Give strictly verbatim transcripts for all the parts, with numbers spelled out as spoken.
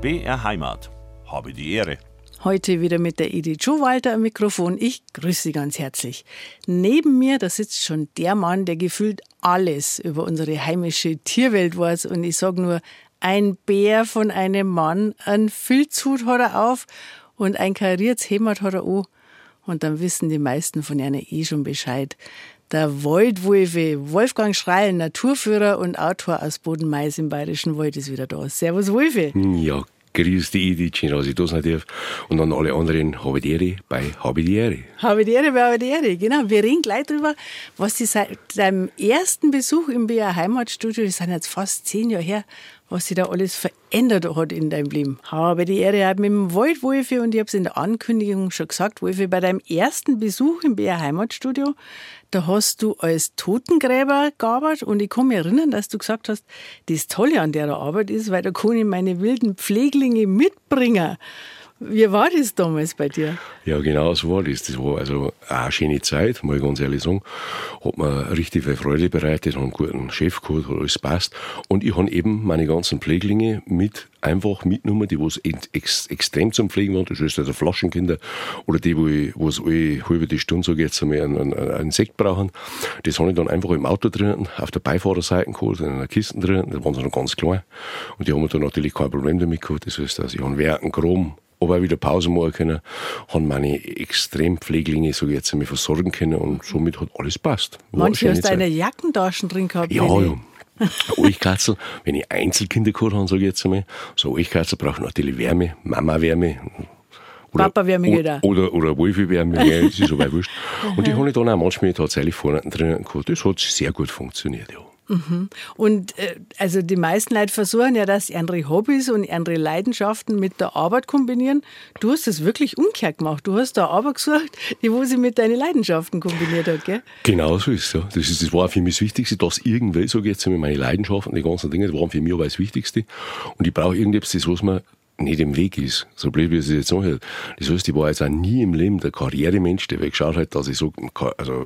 B R Heimat. Habe die Ehre. Heute wieder mit der Edith Schowalter am Mikrofon. Ich grüße Sie ganz herzlich. Neben mir, da sitzt schon der Mann, der gefühlt alles über unsere heimische Tierwelt weiß. Und ich sage nur, ein Bär von einem Mann, ein Filzhut hat er auf und ein kariertes Hemd hat er an. Und dann wissen die meisten von ihnen eh schon Bescheid. Der Waldwolfe, Wolfgang Schreil, Naturführer und Autor aus Bodenmais im Bayerischen Wald, ist wieder da. Servus Wolfi. Ja, grüß die Edith, schön, dass ich da sein darf. Und an alle anderen, habe die Ehre bei Habe die Ehre. Habe die Ehre bei Habe die Ehre, genau. Wir reden gleich drüber, was Sie seit deinem ersten Besuch im B R Heimatstudio, das sind jetzt fast zehn Jahre her, was sich da alles verändert hat in deinem Leben. Habe die Ehre mit dem Waldwolfi, und ich habe es in der Ankündigung schon gesagt, Wolfi, bei deinem ersten Besuch im B R Heimatstudio, da hast du als Totengräber gearbeitet, und ich kann mich erinnern, dass du gesagt hast, das Tolle an der Arbeit ist, weil da kann ich meine wilden Pfleglinge mitbringen. Wie war das damals bei dir? Ja, genau so war das. Das war also eine schöne Zeit, muss ich ganz ehrlich sagen. Hat mir richtig viel Freude bereitet, habe einen guten Chef gehabt, hat alles passt. Und ich habe eben meine ganzen Pfleglinge mit einfach mitgenommen, die was ex, extrem zum Pflegen waren. Das heißt also Flaschenkinder oder die, die was alle halbe die Stunde, sage ich jetzt einmal, einen, einen, einen Sekt brauchen. Das habe ich dann einfach im Auto drinnen, auf der Beifahrerseite geholt, in einer Kiste drinnen. Da waren sie noch ganz klein. Und die haben da natürlich kein Problem damit gehabt. Das heißt, also ich habe Werken, Chrom, aber auch wieder Pause machen können, haben meine Extrempfleglinge, so jetzt einmal, versorgen können, und somit hat alles passt. Manche hast deine Jackentaschen drin gehabt. Ja, ja. Eichkatzel, wenn ich Einzelkinder gehabt habe, sage ich jetzt einmal, so Eichkatzel braucht natürlich Wärme, Mama-Wärme. Papa-Wärme geht auch. Oder, oder Wolfi-Wärme, das ist aber wurscht. Und die habe ich dann auch manchmal tatsächlich vorne drin gehabt. Das hat sehr gut funktioniert, ja. Mhm. Und äh, also die meisten Leute versuchen ja, dass sie andere Hobbys und andere Leidenschaften mit der Arbeit kombinieren. Du hast das wirklich umgekehrt gemacht. Du hast da eine Arbeit gesucht, die wo sie mit deinen Leidenschaften kombiniert hat, gell? Genau so ist es, ja. Das, ist, das war für mich das Wichtigste, dass irgendwie, sage ich jetzt einmal, meine Leidenschaften, die ganzen Dinge, das waren für mich aber das Wichtigste. Und ich brauche irgendetwas, das, was mir nicht im Weg ist. So blöd, wie es jetzt anhört. Das heißt, ich war jetzt auch nie im Leben der Karrieremensch, der geschaut hat, dass ich so, also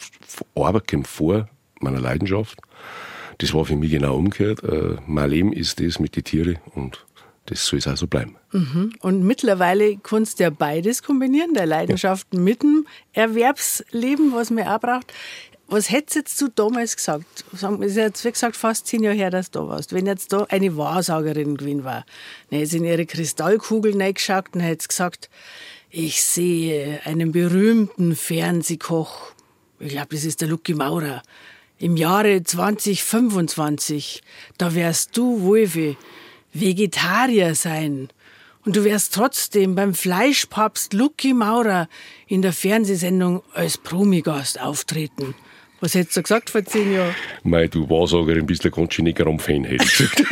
Arbeit kommt vor meiner Leidenschaft. Das war für mich genau umgekehrt. Äh, mein Leben ist das mit den Tieren, und das soll es auch so bleiben. Mhm. Und mittlerweile kannst du ja beides kombinieren, der Leidenschaften ja. mit dem Erwerbsleben, was man auch braucht. Was hättest jetzt du damals gesagt? Es ist jetzt, wie gesagt, fast zehn Jahre her, dass du da warst. Wenn jetzt da eine Wahrsagerin gewesen war, dann hätte sie in ihre Kristallkugel reingeschaut und hätte gesagt, ich sehe einen berühmten Fernsehkoch. Ich glaube, das ist der Lucky Maurer. Im Jahre zwanzig fünfundzwanzig, da wirst du, Wolfi, Vegetarier sein. Und du wirst trotzdem beim Fleischpapst Lucky Maurer in der Fernsehsendung als Promigast auftreten. Was hättest du gesagt vor zehn Jahren? Mei, du Wahrsagerin bist ein ganz schöner Gramm-Fan, hätte ich gesagt.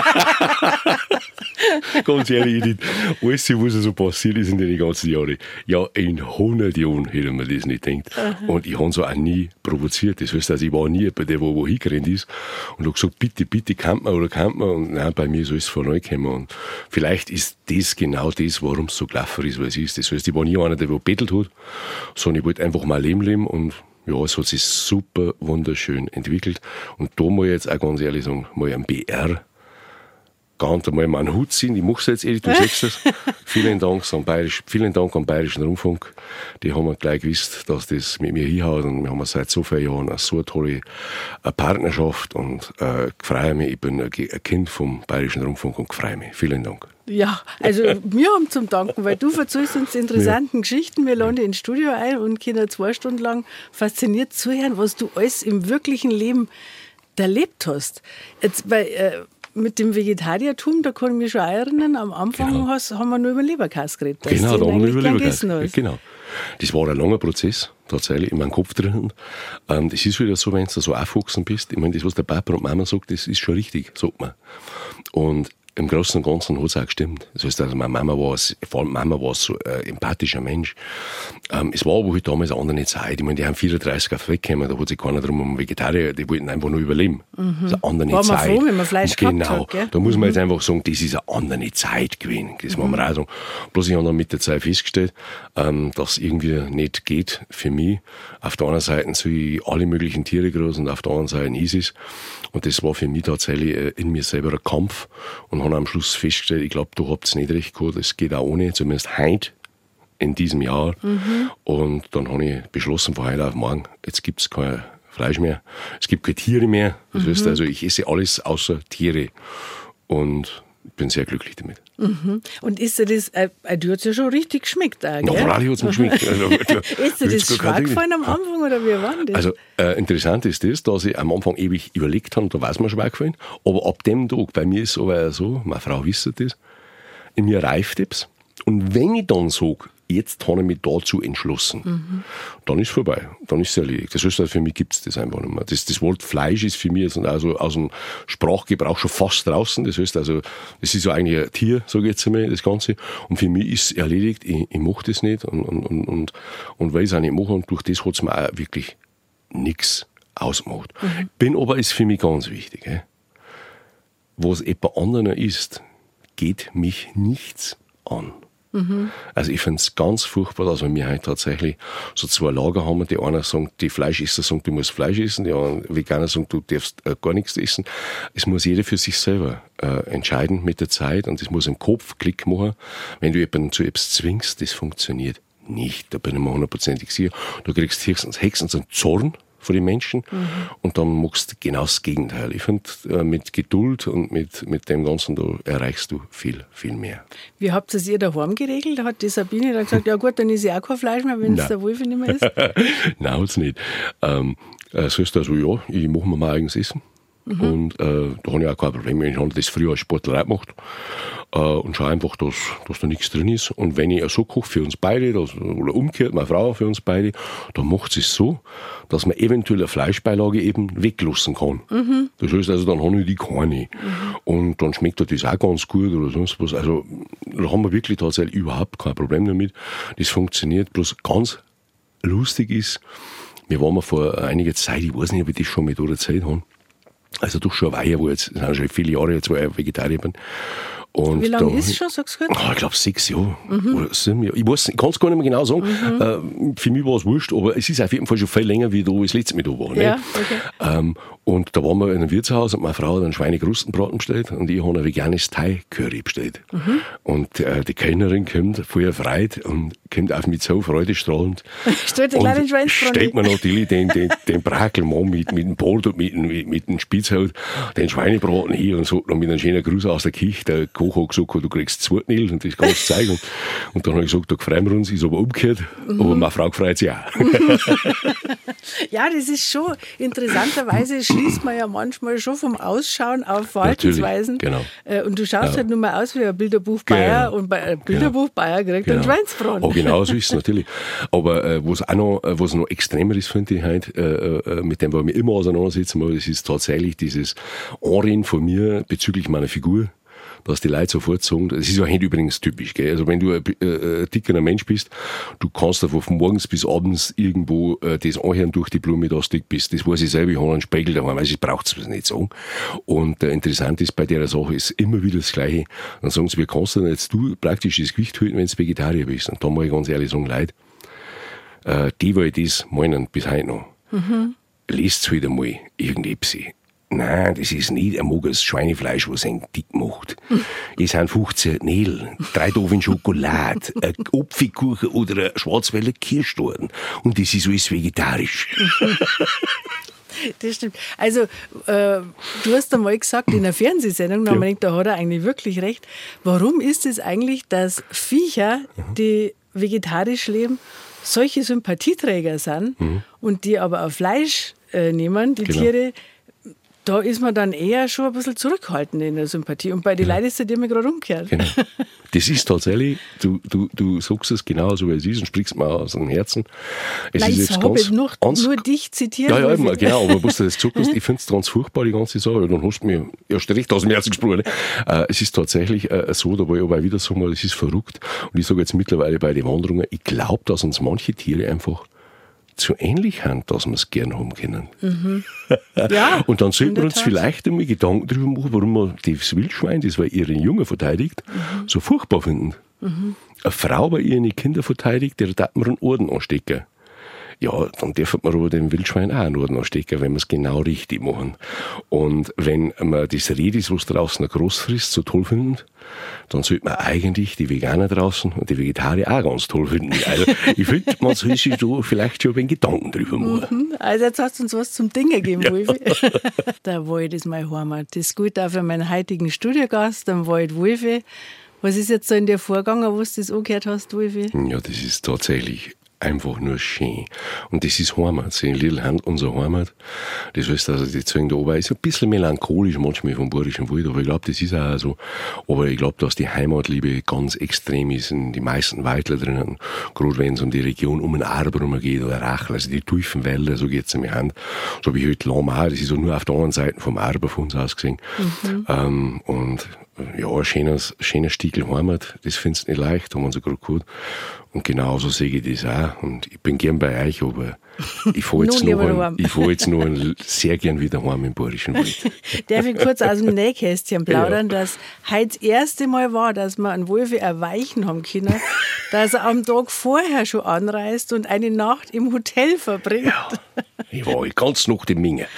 Ganz ehrlich, Edith, alles, was so passiert ist in den ganzen Jahren, ja, in hundert Jahren hätte man das nicht gedacht. Aha. Und ich habe so auch nie provoziert. Das heißt, also ich war nie bei der, wo, wo hingerannt ist, und habe gesagt, bitte, bitte, kann man oder kann man. Und nein, bei mir ist alles von neu gekommen. Und vielleicht ist das genau das, warum es so gelaufen ist, was es ist. Das heißt, ich war nie einer, der bettelt hat, sondern ich wollte einfach mein Leben leben, und ja, es hat sich super wunderschön entwickelt. Und da muss ich jetzt auch ganz ehrlich sagen, mal am B R ganz einmal meinen Hut ziehen. Ich mache es jetzt ehrlich, du sagst es. vielen, Dank am Bayerisch, vielen Dank am Bayerischen Rundfunk. Die haben gleich gewusst, dass das mit mir hinhaut. Und wir haben seit so vielen Jahren eine so tolle Partnerschaft. Und äh, freue mich, ich bin ein Kind vom Bayerischen Rundfunk und freue mich. Vielen Dank. Ja, also wir haben zum Danken, weil du erzählst uns die interessanten ja. Geschichten. Wir laden dich ins Studio ein und können zwei Stunden lang fasziniert zuhören, was du alles im wirklichen Leben erlebt hast. Jetzt bei, äh, mit dem Vegetariertum, da kann ich mich schon erinnern, am Anfang genau. hast, haben wir nur über Leberkäse geredet. Genau, da haben wir über Leberkäse. Genau. Das war ein langer Prozess, tatsächlich, in meinem Kopf drin. Ähm, das ist wieder so, wenn du so aufgewachsen bist. Ich meine, das, was der Papa und Mama sagt, das ist schon richtig, sagt man. Und im Großen und Ganzen hat es auch gestimmt. Das heißt, also meine Mama war, vor allem Mama war so ein äh, empathischer Mensch. Ähm, es war aber halt damals eine andere Zeit. Ich meine, die haben vierunddreißig auf weggekommen, da hat sich keiner drum um Vegetarier, die wollten einfach nur überleben. Mhm. Das ist eine andere war Zeit. War man froh, wenn man Fleisch gehabt genau, hat, gell? Da muss man mhm. jetzt einfach sagen, das ist eine andere Zeit gewesen. Das mhm. muss man auch sagen. Bloß ich habe dann mit der Zeit festgestellt, ähm, dass es irgendwie nicht geht für mich. Auf der einen Seite so ich alle möglichen Tiere groß und auf der anderen Seite ist es. Und das war für mich tatsächlich äh, in mir selber ein Kampf. Und und haben am Schluss festgestellt, ich glaube, du habt es nicht recht gehabt, es geht auch ohne, zumindest heute in diesem Jahr. Mhm. Und dann habe ich beschlossen, von heute auf morgen, jetzt gibt es kein Fleisch mehr, es gibt keine Tiere mehr. Das mhm. heißt also, ich esse alles außer Tiere und bin sehr glücklich damit. Mhm. Und ist dir das, äh, du hast ja schon richtig geschmeckt auch, gell? Ja, Rally hat es mir geschmeckt. Also, ist dir das schwer gefallen am Anfang oder wie war das? Also äh, interessant ist das, dass ich am Anfang ewig überlegt habe, da war es mir schwer gefallen, aber ab dem Tag, bei mir ist es aber so, meine Frau wisst das, in mir reift es und wenn ich dann sage, jetzt habe ich mich dazu entschlossen, mhm. dann ist es vorbei, dann ist es erledigt. Das heißt, für mich gibt es das einfach nicht mehr. Das, das Wort Fleisch ist für mich also aus dem Sprachgebrauch schon fast draußen. Das heißt also, das ist ja eigentlich ein Tier, sage ich jetzt einmal, das Ganze. Und für mich ist es erledigt, ich, ich mache das nicht. Und, und, und, und, und weil ich es auch nicht mache, und durch das hat es mir auch wirklich nichts ausgemacht. Mhm. Bin aber, ist für mich ganz wichtig, eh? Was jemand anderer ist, geht mich nichts an. Mhm. Also ich finde es ganz furchtbar, dass wir heute tatsächlich so zwei Lager haben. Die einer sagen, die Fleischesser sagen, du musst Fleisch essen, die anderen Veganer sagen, du darfst äh, gar nichts essen. Es muss jeder für sich selber äh, entscheiden mit der Zeit und es muss im Kopf Klick machen. Wenn du jemanden zu etwas zwingst, das funktioniert nicht. Da bin ich mir hundertprozentig sicher. Du kriegst höchstens, höchstens einen Zorn von den Menschen mhm. und dann machst du genau das Gegenteil. Ich finde, äh, mit Geduld und mit, mit dem Ganzen, da erreichst du viel, viel mehr. Wie habt ihr es ihr daheim geregelt? Da hat die Sabine dann gesagt, ja gut, dann ist ja auch kein Fleisch mehr, wenn es der Wolf nicht mehr ist. Nein, hat es nicht. Ähm, das heißt also, ja, ich mache mir mein eigenes Essen. Mhm. Und äh, da habe ich auch kein Problem. Ich habe das früher als Sportlerei gemacht äh, und schaue einfach, dass, dass da nichts drin ist. Und wenn ich so koche für uns beide, das, oder umgekehrt, meine Frau für uns beide, dann macht sie es so, dass man eventuell eine Fleischbeilage eben weglassen kann. Mhm. Das heißt also, dann habe ich die keine. Mhm. Und dann schmeckt das auch ganz gut oder sonst was. Also da haben wir wirklich tatsächlich überhaupt kein Problem damit. Das funktioniert. Bloß ganz lustig ist, wir waren mal vor einiger Zeit, ich weiß nicht, ob ich das schon mit oder Zeit habe, also doch schon eine Weile, wo jetzt, das sind schon viele Jahre jetzt, wo ich Vegetarier bin. Und wie lange ist es schon, sagst du gut? Oh, ich glaube sechs Jahre mhm. oder sieben Jahre. Ich weiß, ich kann es gar nicht mehr genau sagen. Mhm. Äh, für mich war es wurscht, aber es ist auf jeden Fall schon viel länger, wie da das letzte Mal da war. Ja, okay. ähm, und da waren wir in einem Wirtshaus und meine Frau hat einen Schweinekrustenbraten bestellt und ich habe ein veganes Thai-Curry bestellt. Mhm. Und äh, die Kellnerin kommt voll erfreut und kommt auf mich so freudestrahlend. Stellt den kleinen Schweinsbraten. Stellt mir natürlich den, den, den Brakelmann mit, mit dem Pult und mit, mit, mit dem Spitzhaut, den Schweinebraten hier und so, und mit einem schönen Gruß aus der Küche. Der Koch hat gesagt, du kriegst zwei Nil und das kannst du zeigen. Und dann habe ich gesagt, da freuen wir uns, ist aber umgekehrt. Mhm. Aber meine Frau freut sich auch. Ja, das ist schon, interessanterweise schließt man ja manchmal schon vom Ausschauen auf Verhaltensweisen. Genau. Und du schaust ja. halt nur mal aus wie ein Bilderbuch Bayer, genau. und bei einem Bilderbuch Bayer kriegt genau. einen Schweinsbraten. Oh, genau so ist es natürlich. Aber äh, was auch noch, äh, was noch extremer ist, finde ich heute, äh, äh, mit dem wir mich immer auseinandersetzen, das ist tatsächlich dieses Anreden von mir bezüglich meiner Figur, dass die Leute sofort sagen, das ist ja heute übrigens typisch, gell? Also wenn du ein, äh, ein dickerer Mensch bist, du kannst einfach von morgens bis abends irgendwo äh, das anhören durch die Blume, dass du dick bist. Das weiß ich selber, ich habe einen Spiegel daheim, weil ich braucht es nicht sagen. Und äh, interessant ist bei der Sache, ist immer wieder das Gleiche. Dann sagen sie, wie kannst du denn jetzt du praktisch das Gewicht halten, wenn du Vegetarier bist? Und da muss ich ganz ehrlich sagen, Leute, äh, die, weil das meinen bis heute noch, mhm. lest halt einmal irgendetwas. Nein, das ist nicht ein mageres Schweinefleisch, was einen dick macht. Hm. Es sind fünfzehn Nägel, drei Tafeln Schokolade, ein Apfelkuchen oder ein Schwarzwälder Kirschtorten. Und das ist alles vegetarisch. Das stimmt. Also, äh, du hast einmal gesagt, in einer Fernsehsendung, da, ja. gedacht, da hat er eigentlich wirklich recht. Warum ist es eigentlich, dass Viecher, die vegetarisch leben, solche Sympathieträger sind mhm. und die aber auf Fleisch äh, nehmen, die genau. Tiere? Da ist man dann eher schon ein bisschen zurückhaltend in der Sympathie. Und bei den ja. Leuten ist das immer gerade umgekehrt. Genau. Das ist tatsächlich, du, du, du sagst es genau so, wie es ist und sprichst mir aus dem Herzen. Es Nein, ist ich habe nur, nur dich zitiert. Ja, ja, immer, genau, aber was du das gesagt hast, ich finde es ganz furchtbar, die ganze Sache. Dann hast du mir erst recht aus dem Herzen gesprochen. Äh, es ist tatsächlich äh, so, da war ich aber wieder sagen, es ist verrückt. Und ich sage jetzt mittlerweile bei den Wanderungen, ich glaube, dass uns manche Tiere einfach so ähnlich sind, dass wir es gerne haben können. Mhm. Ja, und dann sollten wir uns Tat. vielleicht einmal Gedanken darüber machen, warum wir das Wildschwein, das wir ihren Jungen verteidigt, mhm. so furchtbar finden. Mhm. Eine Frau, bei ihren Kinder verteidigt, der darf man einen Orden anstecken. ja, dann dürfen wir aber dem Wildschwein auch nur noch stecken, wenn wir es genau richtig machen. Und wenn man das Reh, das was draußen noch groß frisst, so toll findet, dann sollte man eigentlich die Veganer draußen und die Vegetarier auch ganz toll finden. Also ich finde, man soll sich da vielleicht schon ein wenig Gedanken drüber machen. Also jetzt hast du uns was zum Dingen gegeben, Ja. Wolfi. Der Wald ist mein Heimat. Das gilt auch für meinen heutigen Studiogast, den Wald Wolfi. Was ist jetzt so in dir vorgegangen, wo du das angehört hast, Wolfi? Ja, das ist tatsächlich einfach nur schön. Und das ist Heimat. Sie in Lidl-Hand unsere Heimat. Das heißt, also die Zwing da oben ist ein bisschen melancholisch manchmal vom Bayerischen Wald, aber ich glaube, das ist auch so. Aber ich glaube, dass die Heimatliebe ganz extrem ist in die meisten Waldler drinnen. Gerade wenn es um die Region um den Arber geht oder Rachel, also die tiefen Wälder, so geht es in die Hand. So wie heute Lamm auch, das ist so nur auf der anderen Seite vom Arber von uns aus gesehen. Mhm. Ähm, und ja, ein schönes, schöner Stiegel Heimat, das findest du nicht leicht, haben wir uns ja gerade gehört. Und genauso sehe ich das auch. Und ich bin gern bei euch, aber ich fahre jetzt, Nun noch lieber ein, ich fahr jetzt noch ein, sehr gern wieder heim im Bayerischen Wald. Darf ich kurz aus dem Nähkästchen plaudern, ja. dass heute das erste Mal war, dass wir einen Wolfi erweichen haben können, dass er am Tag vorher schon anreist und eine Nacht im Hotel verbringt. Ja, ich war die ganze Nacht im Minge.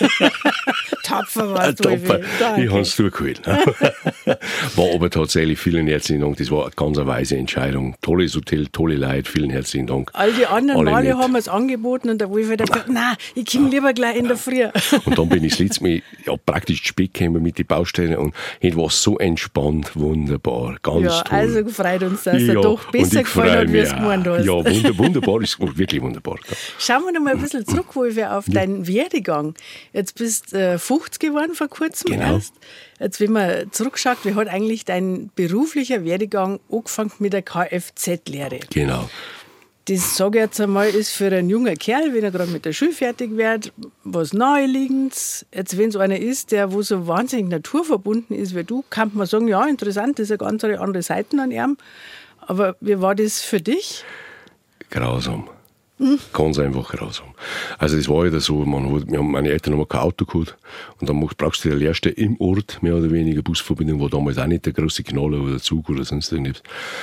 Tapfer warst du, Tapfer. Wolfi. Ich habe es durchgeholt. War aber tatsächlich, vielen herzlichen Dank. Das war eine ganz weise Entscheidung. Tolles Hotel, tolle Leute, vielen herzlichen Dank. All die anderen Alle Male nett. haben wir es angeboten und der Wolfi hat gesagt, nein, ich komme lieber gleich in der Früh. Und dann bin ich das letzte Mal ja, praktisch spät gekommen mit den Baustellen und es war so entspannt, wunderbar, ganz Ja, toll. also gefreut uns, dass er Ja, doch und besser ich gefallen freu hat, wie mich es gemeint hast. auch. Ja, wunder, wunderbar, ist wirklich wunderbar. Schauen wir noch mal ein bisschen zurück, Wolfi, auf deinen Werdegang. Jetzt bist du äh, fünfzig geworden vor kurzem Genau. erst. Jetzt, wenn man zurückschaut, wie hat eigentlich dein beruflicher Werdegang angefangen mit der Kfz-Lehre? Genau. Das, sage ich jetzt einmal, ist für einen jungen Kerl, wenn er gerade mit der Schule fertig wird, was Naheliegendes. Jetzt, wenn es einer ist, der wo so wahnsinnig naturverbunden ist wie du, kann man sagen, ja, interessant, das ist eine ganz andere Seite an ihm. Aber wie war das für dich? Grausam. Hm? Ganz einfach grausam. Also das war ja so, man hat, wir haben, meine Eltern haben kein Auto gehabt und dann brauchst du den Lehrste im Ort, mehr oder weniger Busverbindung, war damals auch nicht der große Knaller oder Zug oder sonst irgendwas.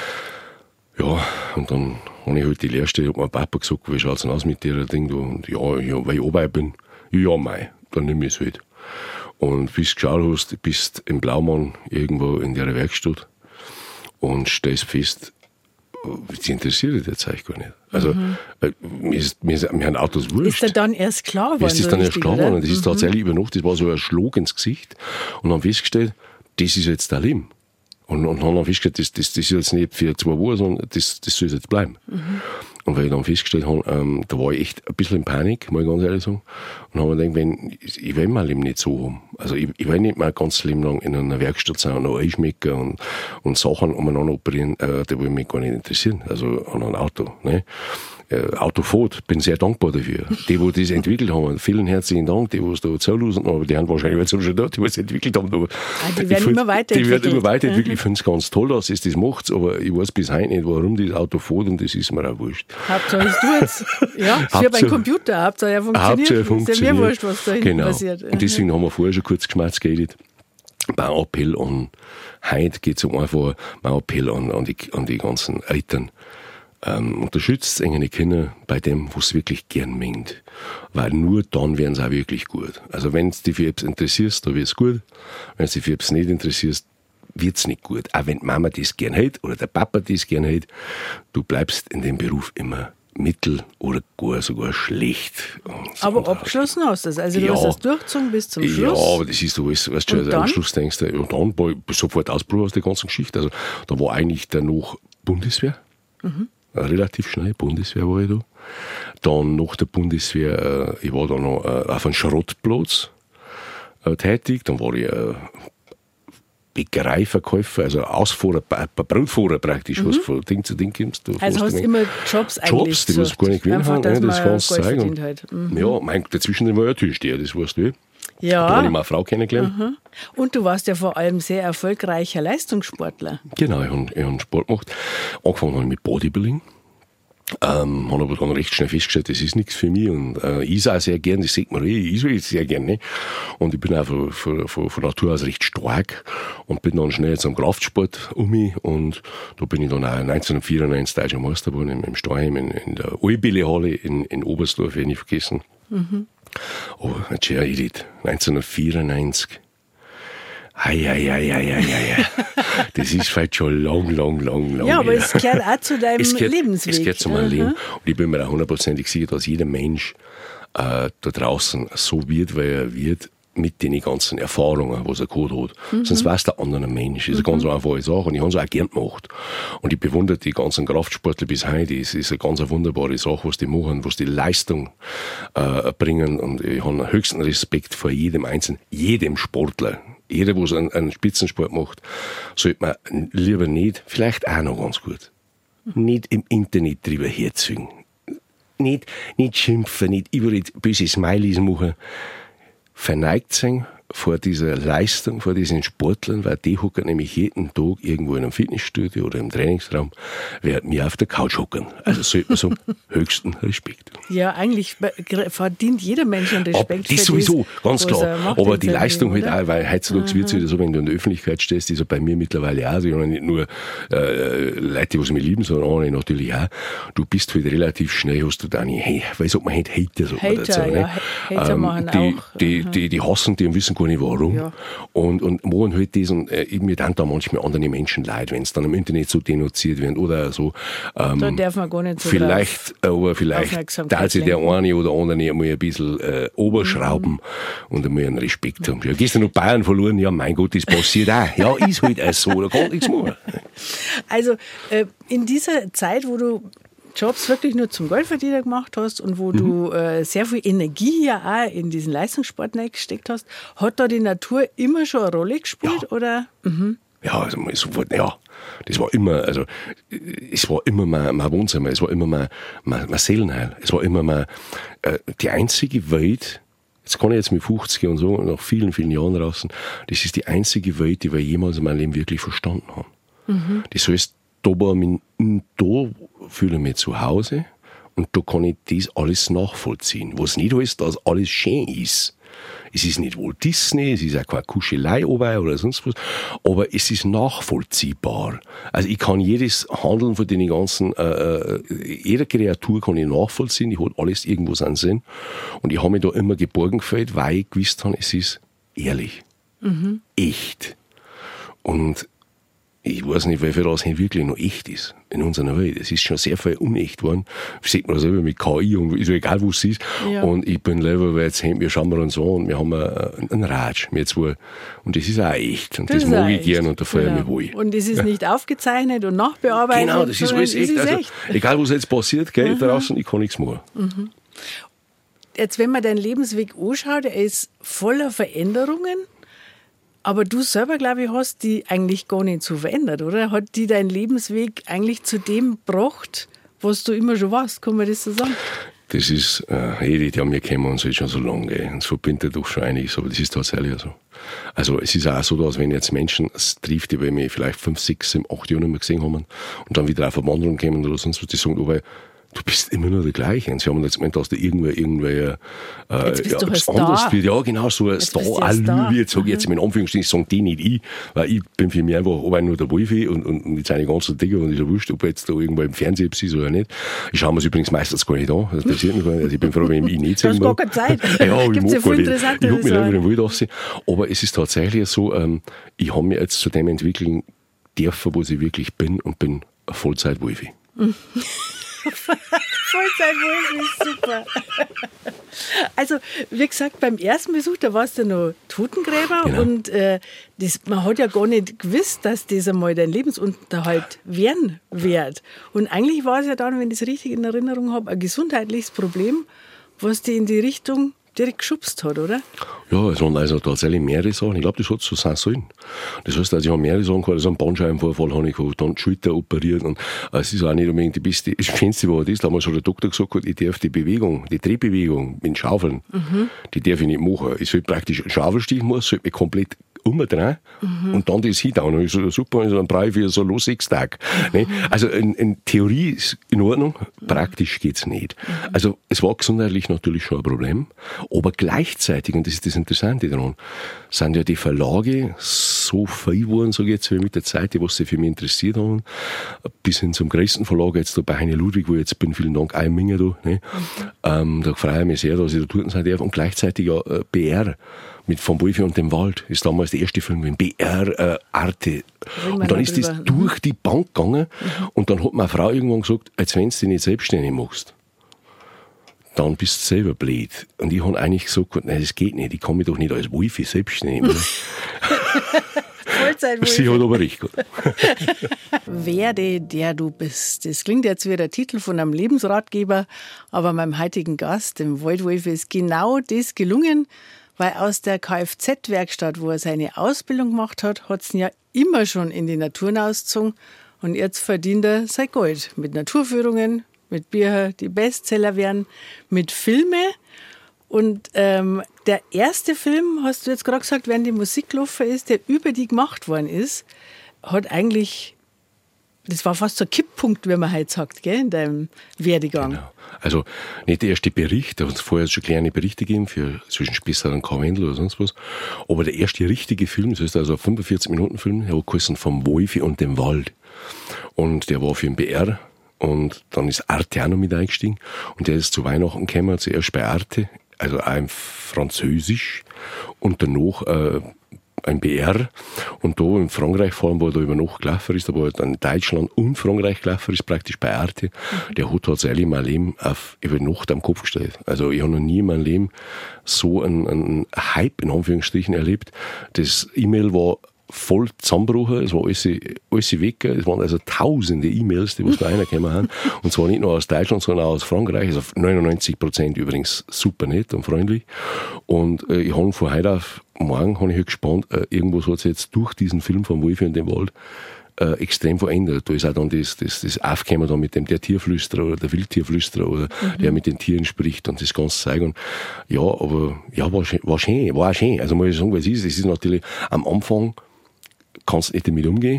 Ja, und dann habe ich halt die Lehrste, hat mein Papa gesagt, wie schaut es denn aus mit dir, Ding da? Und ja, ja, weil ich dabei bin, ja, mei, dann nimm ich es halt. Und bis du geschaut hast, bist im Blaumann irgendwo in der Werkstatt und stellst fest, das interessiert jetzt eigentlich gar nicht. Also, mhm. äh, mir, ist, mir, ist, mir sind Autos wurscht. Ist dir dann erst klar geworden? Mir ist das dann so erst richtig, klar geworden. Das oder? ist tatsächlich über Nacht, das war so ein Schlag ins Gesicht. Und dann festgestellt, das ist jetzt dein Leben. Und, und haben dann festgestellt, das, das, das ist jetzt nicht für zwei Wochen, sondern das, das soll jetzt bleiben. Mhm. Und weil ich dann festgestellt habe, ähm, da war ich echt ein bisschen in Panik, muss ich ganz ehrlich sagen. Und habe mir gedacht, wenn, ich will mein Leben nicht so haben. Also ich, ich will nicht mein ganzes Leben lang in einer Werkstatt sein und noch einschmecken und, und Sachen umeinander operieren, äh, die will mich gar nicht interessieren. Also an einem Auto. Ne? Äh, Auto fährt, bin sehr dankbar dafür. Die, die das entwickelt haben, vielen herzlichen Dank, die, die es da zuhören, aber die haben wahrscheinlich jetzt schon da, die es entwickelt haben. Aber ah, die werden immer weiterentwickelt. Die werden immer weiterentwickelt. Ich finde es ganz toll, dass es das macht, aber ich weiß bis heute nicht, warum das Auto fährt und das ist mir auch wurscht. Hauptsache es tut's. Ja, ist wie beim Computer. Hauptsache er funktioniert. Hauptsache Ist funktioniert. ja mir wurscht, was da hinten genau. passiert. Und deswegen haben wir vorher schon kurz geschmerzt geredet. Mein Appell an, heute geht es um einfach, mein Appell an, an, die, an die ganzen Eltern. Ähm, unterstützt eigene Kinder bei dem, was sie wirklich gern meint. Weil nur dann werden sie auch wirklich gut. Also wenn du dich für etwas interessierst, dann wird es gut. Wenn du dich für etwas nicht interessierst, wird es nicht gut. Auch wenn die Mama das gern hält oder der Papa das gern hält, du bleibst in dem Beruf immer mittel oder gar sogar schlecht. Aber abgeschlossen hast du das. Also du ja, hast das durchgezogen bis zum Schluss. Ja, aber das ist, du weißt, weißt schon, also am Schluss denkst du, und dann war ich sofort Ausbruch aus der ganzen Geschichte. Also da war eigentlich danach Bundeswehr. Mhm. Relativ schnell, Bundeswehr war ich da. Dann nach der Bundeswehr, äh, ich war da noch äh, auf einem Schrottplatz äh, tätig. Dann war ich äh, Bäckereiverkäufer, also Ausfuhrer, Brotfahrer praktisch, mhm. was von Ding zu Ding kommst. Du also hast du immer Jobs eigentlich Jobs, die was gar nicht gewinnen haben, ne, das kannst du zeigen. Halt. Mhm. Ja, mein, dazwischen war ja Türsteher, das weißt du. Ja. Da habe ich meine Frau kennengelernt. Mhm. Und du warst ja vor allem sehr erfolgreicher Leistungssportler. Genau, ich habe, ich habe Sport gemacht. Angefangen habe ich mit Bodybuilding. Ähm, habe aber dann recht schnell festgestellt, das ist nichts für mich. Und äh, ich sah sehr gern, das sieht man eh, ich so jetzt sehr gerne. Und ich bin auch von, von, von, von Natur aus recht stark und bin dann schnell zum Kraftsport um mich. Und da bin ich dann auch neunzehnhundertvierundneunzig deutscher Meister geworden, im, im Steinheim, in, in der Albele-Halle in, in Oberstdorf, werde ich nicht vergessen. Mhm. Oh, tja, Edith, neunzehnhundertvierundneunzig. Hei, hei, hei, hei, hei, hei. Das ist vielleicht schon lang, lang, lang, lang. Ja, aber es gehört auch zu deinem es gehört, Lebensweg. Es gehört zu meinem Leben. Und ich bin mir auch hundertprozentig sicher, dass jeder Mensch äh, da draußen so wird, weil er wird, mit den ganzen Erfahrungen, was er gehabt hat. Mhm. Sonst weiß der andere ein Mensch. Das ist eine ganz einfache Sache. Und ich habe es auch gern gemacht. Und ich bewundere die ganzen Kraftsportler bis heute. Es ist eine ganz wunderbare Sache, was die machen, was die Leistung äh, bringen. Und ich habe höchsten Respekt vor jedem Einzelnen, jedem Sportler. Jeder, der einen, einen Spitzensport macht, sollte man lieber nicht, vielleicht auch noch ganz gut, nicht im Internet drüber herziehen. Nicht, nicht schimpfen, nicht überall böse Smileys machen. Verneigt sein vor dieser Leistung, vor diesen Sportlern, weil die hocken nämlich jeden Tag irgendwo in einem Fitnessstudio oder im Trainingsraum, während wir auf der Couch hocken. Also sollte man sagen, höchsten Respekt. Ja, eigentlich verdient jeder Mensch einen Respekt. Das sowieso, ganz klar. Aber die Leistung halt auch, weil heutzutage wird es wieder so, wenn du in der Öffentlichkeit stehst, ist ja bei mir mittlerweile auch, also ich habe nicht nur äh, Leute, die mich lieben, sondern andere natürlich auch. Du bist halt relativ schnell, hast du deine, hey, weil sagt man, Hater, sagt man dazu. Ja, ne? Hater ähm, machen die, auch. Die, die, die, die hassen die und wissen gar nicht warum. Ja. Und, und machen halt das und äh, mir dann da manchmal andere Menschen leid, wenn es dann im Internet so denunziert werden oder so. Ähm, da darf man gar nicht so Vielleicht, aber vielleicht darf sich der eine oder andere einmal ein bisschen äh, oberschrauben mhm. und einmal einen Respekt haben. Ja, gestern noch Bayern verloren, ja mein Gott, das passiert auch. Ja, ist halt auch so, da kann nichts machen. Also äh, in dieser Zeit, wo du Jobs wirklich nur zum Geldverdiener gemacht hast und wo mhm. du äh, sehr viel Energie ja auch in diesen Leistungssport reingesteckt hast, hat da die Natur immer schon eine Rolle gespielt? Ja. Oder? Mhm. Ja, also, ja, das war immer, also, es war immer mein, mein Wohnzimmer, es war immer mein, mein, mein Seelenheil, es war immer mein, äh, die einzige Welt, jetzt kann ich jetzt mit fünfzig und so, nach vielen, vielen Jahren draußen, das ist die einzige Welt, die wir jemals in meinem Leben wirklich verstanden haben. Mhm. Das heißt, da war ich, da fühle ich mich zu Hause und da kann ich das alles nachvollziehen. Was nicht heißt, dass alles schön ist. Es ist nicht Walt Disney, es ist auch keine Kuschelei oder sonst was, aber es ist nachvollziehbar. Also ich kann jedes Handeln von den ganzen, äh, jeder Kreatur kann ich nachvollziehen, ich hat alles irgendwo seinen Sinn und ich habe mich da immer geborgen gefühlt, weil ich gewusst habe, es ist ehrlich, mhm. echt. Und ich weiß nicht, wie viel das wirklich noch echt ist in unserer Welt. Es ist schon sehr viel unecht worden. Das sieht man selber mit K I und ist ja egal, wo es ist. Ja. Und ich bin lieber, weil jetzt haben wir schauen wir uns an und wir haben einen Ratsch, wir zwei. Und das ist auch echt. Und das, das mag ich gern und da fühle ich mich wohl. Und es ist nicht aufgezeichnet und nachbearbeitet. Genau, das ist alles echt. Ist also, echt. Egal, was jetzt passiert, gell, mhm. draußen, ich kann nichts machen. Mhm. Jetzt, wenn man deinen Lebensweg anschaut, er ist voller Veränderungen. Aber du selber, glaube ich, hast die eigentlich gar nicht so verändert, oder? Hat die dein Lebensweg eigentlich zu dem gebracht, was du immer schon warst? Kann man das so sagen? Das ist, äh, Edith, ja, wir kennen uns jetzt schon so lange, uns verbindet doch schon einiges, aber das ist tatsächlich so. Also es ist auch so, dass wenn jetzt Menschen trifft, die mich vielleicht fünf, sechs, sieben, acht Jahre nicht mehr gesehen haben und dann wieder auf eine Wanderung kommen oder sonst was, die sagen, aber du bist immer nur der Gleiche. Und sie haben jetzt gemeint, dass du irgendwer, irgendwer, äh, jetzt bist ja, du ein Star. Anders wird. Ja, genau, so ein Star. Star. Jetzt sage ich jetzt mit Anführungsstrichen, ich sage die nicht ich, weil ich bin für mich einfach aber nur der Wolfi und, und mit seinen ganzen Dingen und ist ja wurscht, ob er jetzt da irgendwo im Fernsehen ist oder nicht. Ich schaue mir es übrigens meistens gar nicht an. Das interessiert mich gar nicht. Also ich bin froh, wenn ich ihn nicht sehen mag. Du hast gar keine Zeit. Ja, Gibt's ja voll interessante Ich habe mich lieber in den Wald aufsehen. Aber es ist tatsächlich so, ähm, ich habe mich jetzt zu dem entwickeln dürfen, wo ich wirklich bin und bin ein Vollzeit-Wolfi. Vollzeit-Wolfi ist super. Also, wie gesagt, beim ersten Besuch, da warst du noch Totengräber genau. und äh, das, man hat ja gar nicht gewusst, dass das einmal dein Lebensunterhalt werden wird. Und eigentlich war es ja dann, wenn ich das richtig in Erinnerung habe, ein gesundheitliches Problem, was dich in die Richtung direkt geschubst hat, oder? Ja, es waren also tatsächlich mehrere Sachen. Ich glaube, das hat so sein sollen. Das heißt, also ich habe mehrere Sachen gehabt. Also einen Bandscheibenvorfall habe ich gehabt, dann die Schulter operiert. Und es ist auch nicht unbedingt die beste, das Schönste, was das ist. Damals hat der Doktor gesagt, ich darf die Bewegung, die Drehbewegung mit den Schaufeln, mhm. die darf ich nicht machen. Ich sollte praktisch einen Schaufelstich machen, sollte mich komplett umdrehen mhm. und dann das hinhauen. Und so, super, so ein Brei für so los sechs Tage. Mhm. Ne? Also in, in Theorie ist in Ordnung, praktisch geht's nicht. Mhm. Also es war gesundheitlich natürlich schon ein Problem, aber gleichzeitig, und das ist das Interessante daran, sind ja die Verlage so viel geworden, sage ich jetzt, mit der Zeit, die was sie für mich interessiert haben, bis hin zum größten Verlag, jetzt da bei Heine Ludwig, wo ich jetzt bin, vielen Dank, ein Minger da, ne? Mhm. Ähm, da freue ich mich sehr, dass ich da tun sein darf, und gleichzeitig ja äh, B R mit Vom Wolfi und dem Wald ist damals der erste Film mit B R äh, Arte. Und dann ist das durch die Bank gegangen mhm. und dann hat meine Frau irgendwann gesagt, als wenn du dich nicht selbstständig machst, dann bist du selber blöd. Und ich habe eigentlich gesagt, nein, das geht nicht, ich kann mich doch nicht als Wolfi selbstständig machen. Sie hat aber recht gut. Werde, der du bist. Das klingt jetzt wie der Titel von einem Lebensratgeber, aber meinem heutigen Gast, dem Waldwolf, ist genau das gelungen, weil aus der Kfz-Werkstatt, wo er seine Ausbildung gemacht hat, hat es ihn ja immer schon in die Natur hinausgezogen, und jetzt verdient er sein Gold mit Naturführungen, mit Büchern, die Bestseller werden, mit Filmen. Und ähm, der erste Film, hast du jetzt gerade gesagt, während die Musik gelaufen ist, der über die gemacht worden ist, hat eigentlich, das war fast so ein Kipppunkt, wie man heute sagt, gell, in deinem Werdegang. Genau. Also nicht der erste Bericht, da hat es vorher schon kleine Berichte gegeben für zwischen Spessart und Karwendel oder sonst was, aber der erste richtige Film, das ist also ein fünfundvierzig Minuten Film, der hat geheißen Vom Wolfi und dem Wald. Und der war für den B R. Und dann ist Arte auch noch mit eingestiegen. Und der ist zu Weihnachten gekommen, zuerst bei Arte, also auch im Französisch, und danach äh, ein B R. Und da in Frankreich, vor allem, wo er da über Nacht gelaufen ist, da war er dann in Deutschland und Frankreich gelaufen ist, praktisch bei Arte, mhm. der hat tatsächlich mein Leben auf über Nacht am Kopf gestellt. Also ich habe noch nie in meinem Leben so einen, einen Hype, in Anführungsstrichen, erlebt. Das E-Mail war voll zusammengebrochen, es war alles, alles weg, es waren also tausende E-Mails, die was da reingekommen haben, und zwar nicht nur aus Deutschland, sondern auch aus Frankreich, also neunundneunzig Prozent übrigens super nett und freundlich, und äh, ich habe von heute auf morgen habe ich halt gespannt, äh, irgendwas hat sich jetzt durch diesen Film vom Wolfi und dem Wald äh, extrem verändert. Da ist auch dann das, das, das Aufkommen da mit dem der Tierflüsterer oder der Wildtierflüsterer oder mhm. der mit den Tieren spricht und das ganze Zeug. Und ja, aber ja, war schön, war schön, war auch schön. Also muss ich sagen, was ist, es ist natürlich am Anfang kannst nicht damit umgehen.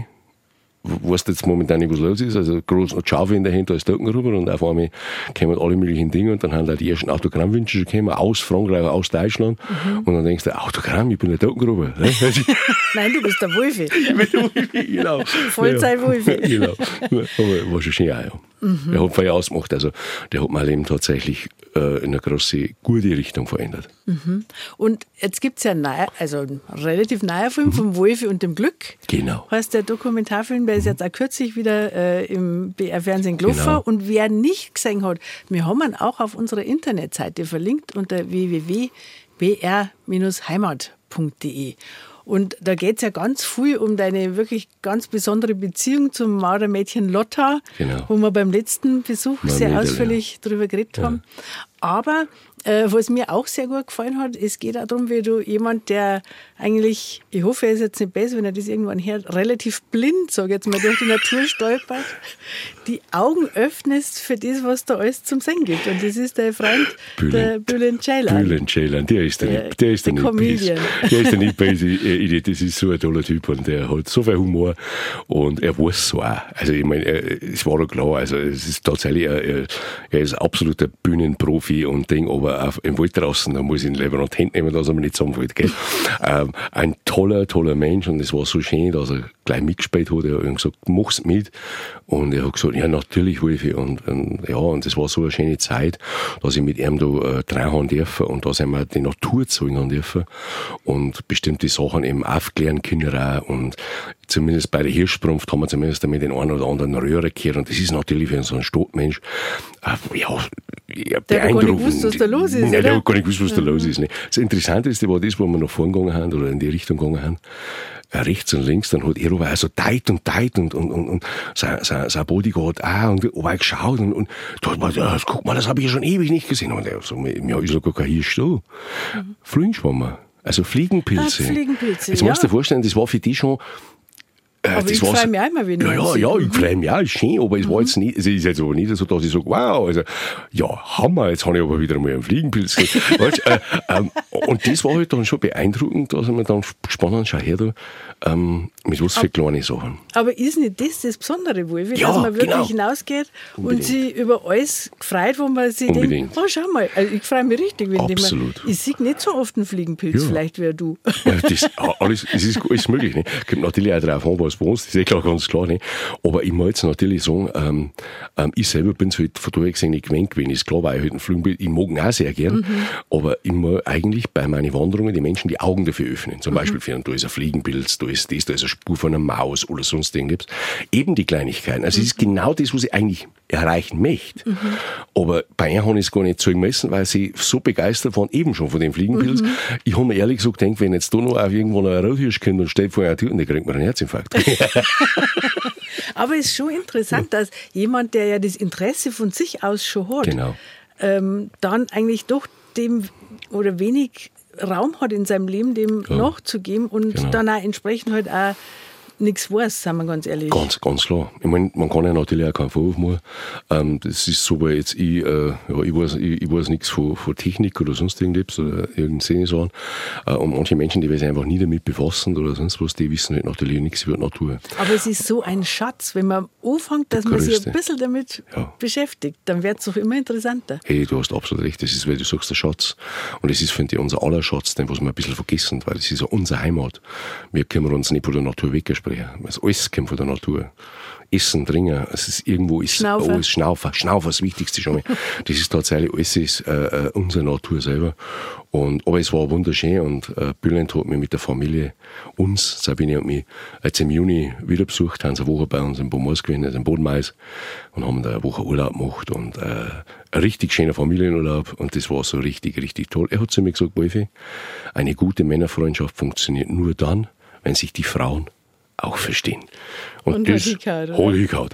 Weißt jetzt momentan nicht, was los ist. Also groß und Schafe in der Hand, da ist Token rüber, und auf einmal kommen alle möglichen Dinge, und dann haben da die ersten Autogrammwünsche schon gekommen, aus Frankreich, aus Deutschland. Mhm. Und dann denkst du, Autogramm, ich bin der Token rüber. Nein, du bist der Wolfi. Ich bin der Wolfi, genau. Vollzeit-Wolfi. Genau. Aber war schon schön auch, ja. Mhm. Der hat viel ausgemacht. Also der hat mein Leben tatsächlich äh, in eine große, gute Richtung verändert. Mhm. Und jetzt gibt es ja neu, also einen relativ neuer Film mhm. vom Wolfi und dem Glück. Genau. Heißt der Dokumentarfilm, der ist jetzt auch kürzlich wieder äh, im B R-Fernsehen gelaufen. Genau. Und wer nicht gesehen hat, wir haben ihn auch auf unserer Internetseite verlinkt unter w w w punkt b r heimat punkt d e. Und da geht es ja ganz viel um deine wirklich ganz besondere Beziehung zum Maurermädchen Lotta, genau. wo wir beim letzten Besuch Mal sehr Mädel, ausführlich ja. darüber geredet ja. haben. Aber äh, was mir auch sehr gut gefallen hat, es geht auch darum, wie du jemand, der eigentlich, ich hoffe, er ist jetzt nicht besser, wenn er das irgendwann hört, relativ blind, sage ich jetzt mal, durch die Natur stolpert, die Augen öffnest für das, was da alles zum Sehen gibt. Und das ist dein Freund, Bülent, der Bülent Ceylan. Bülent Ceylan, der ist der, der, nicht, der, ist der, der nicht böse. Der ist der nicht böse. Das ist so ein toller Typ, und der hat so viel Humor, und er weiß so auch. Also ich meine, es war doch klar, also es ist tatsächlich, er, er ist absoluter Bühnenprofi und Ding, aber auf, im Wald draußen, da muss ich ihn lieber an die Hände nehmen, dass er mir nicht zusammenfällt, gell? ähm, ein toller, toller Mensch, und es war so schön, dass er gleich mitgespielt hat. Er hat gesagt, mach's mit. Und er hat gesagt, ja, natürlich, Wolfi. Und, und ja, und es war so eine schöne Zeit, dass ich mit ihm da äh, reinhauen dürfen und dass ich mir die Natur zeigen dürfen und bestimmte Sachen eben aufklären können auch. Und zumindest bei der Hirschsprunft haben wir zumindest damit den einen oder anderen Röhre gehört. Und das ist natürlich für so einen Stadtmensch, äh, ja, ja, der hat gar nicht gewusst, was da los ist, Nein, der hat gar nicht gewusst, was da los ist. Ne. Das Interessanteste war das, wo wir nach vorn gegangen haben oder in die Richtung gegangen haben, äh, rechts und links, dann hat er aber auch so tight und tight und, und, und, und sein, sein, sein Bodyguard auch und aber geschaut und, und da hat man, ja, guck mal, das habe ich ja schon ewig nicht gesehen. Und er so, ja, ist doch gar kein Hirsch da. Mhm. Fliegenschwammer, also Fliegenpilze. Ah, Fliegenpilze, Jetzt ja. musst du dir vorstellen, das war für die schon Äh, aber ich freue mich auch immer, wenn ja, ich ja, ja, ich freue mich auch, ist schön, aber es mhm. war jetzt nicht, es ist jetzt aber nicht so, dass ich sage, wow, also, ja, Hammer, jetzt habe ich aber wieder mal einen Fliegenpilz gesehen. weißt, äh, ähm, und das war halt dann schon beeindruckend, dass man dann spannend, schau her da, ähm, mit was für kleine Sachen. Aber ist nicht das das Besondere, Wolfi, ja, dass man wirklich genau. hinausgeht Unbedingt. und sich über alles freut, wo man sich Unbedingt. denkt, oh, schau mal, also ich freue mich richtig, wenn Absolut. Man, ich sehe nicht so oft einen Fliegenpilz, Ja. vielleicht wie du. Ja, das, alles, es ist alles möglich. Ne? Kommt natürlich auch drauf an, was bei uns, das ist eh klar, ganz klar. Ne? Aber ich muss jetzt natürlich sagen, ähm, ähm, ich selber bin so halt von daher gesehen nicht gewöhnt gewesen. Ist klar, weil ich halt ein Fliegenbild, ich mag ihn auch sehr gern, mhm. aber ich muss eigentlich bei meinen Wanderungen die Menschen die Augen dafür öffnen. Zum mhm. Beispiel, für, da ist ein Fliegenpilz, da ist das, da ist eine Spur von einer Maus oder sonst irgendwas. Eben die Kleinigkeiten. Also, es mhm. ist genau das, was ich eigentlich erreichen möchte. Mhm. Aber bei ihr habe ich es gar nicht zeigen müssen, weil sie so begeistert waren, eben schon von dem Fliegenpilz. Mhm. Ich habe mir ehrlich gesagt gedacht, wenn jetzt da noch auf irgendwo noch ein Rothirsch kommt und steht vor einer Tür, und dann kriegt man einen Herzinfarkt. Aber es ist schon interessant, ja. dass jemand, der ja das Interesse von sich aus schon hat, genau. ähm, dann eigentlich doch dem oder wenig Raum hat in seinem Leben, dem ja. nachzugeben und genau. dann auch entsprechend halt auch nichts weiß, sagen wir ganz ehrlich. Ganz, ganz klar. Ich meine, man kann ja natürlich auch keinen Vorwurf machen. Ähm, das ist so, weil jetzt ich, äh, ja, ich weiß, ich, ich weiß nichts von, von Technik oder sonst irgendwas oder irgendeine Sachen. Äh, und manche Menschen, die sich einfach nie damit befassen oder sonst was, die wissen halt natürlich nichts über die Natur. Aber es ist so ein Schatz, wenn man anfängt, dass man sich ein bisschen damit ja. beschäftigt, dann wird es doch immer interessanter. Hey, du hast absolut recht. Das ist, weil du sagst, der Schatz. Und das ist, finde ich, unser aller Schatz, den was wir ein bisschen vergessen, weil das ist ja unsere Heimat. Wir können uns nicht von der Natur wegsprechen. Also alles kommt von der Natur. Essen, Trinken, es ist irgendwo ist Schnaufen. alles Schnaufen. Schnaufen ist das Wichtigste schon mal. Das ist tatsächlich alles ist, äh, unsere Natur selber. Und, aber es war wunderschön und äh, Bülent hat mich mit der Familie, uns, Sabine und mich, jetzt im Juni wieder besucht, haben sie eine Woche bei uns in Beaumois gewesen, also in Bodenmais, und haben da eine Woche Urlaub gemacht und äh, ein richtig schöner Familienurlaub und das war so richtig, richtig toll. Er hat zu mir gesagt, Wolfi, eine gute Männerfreundschaft funktioniert nur dann, wenn sich die Frauen auch verstehen. Und, und das hat hingehauen.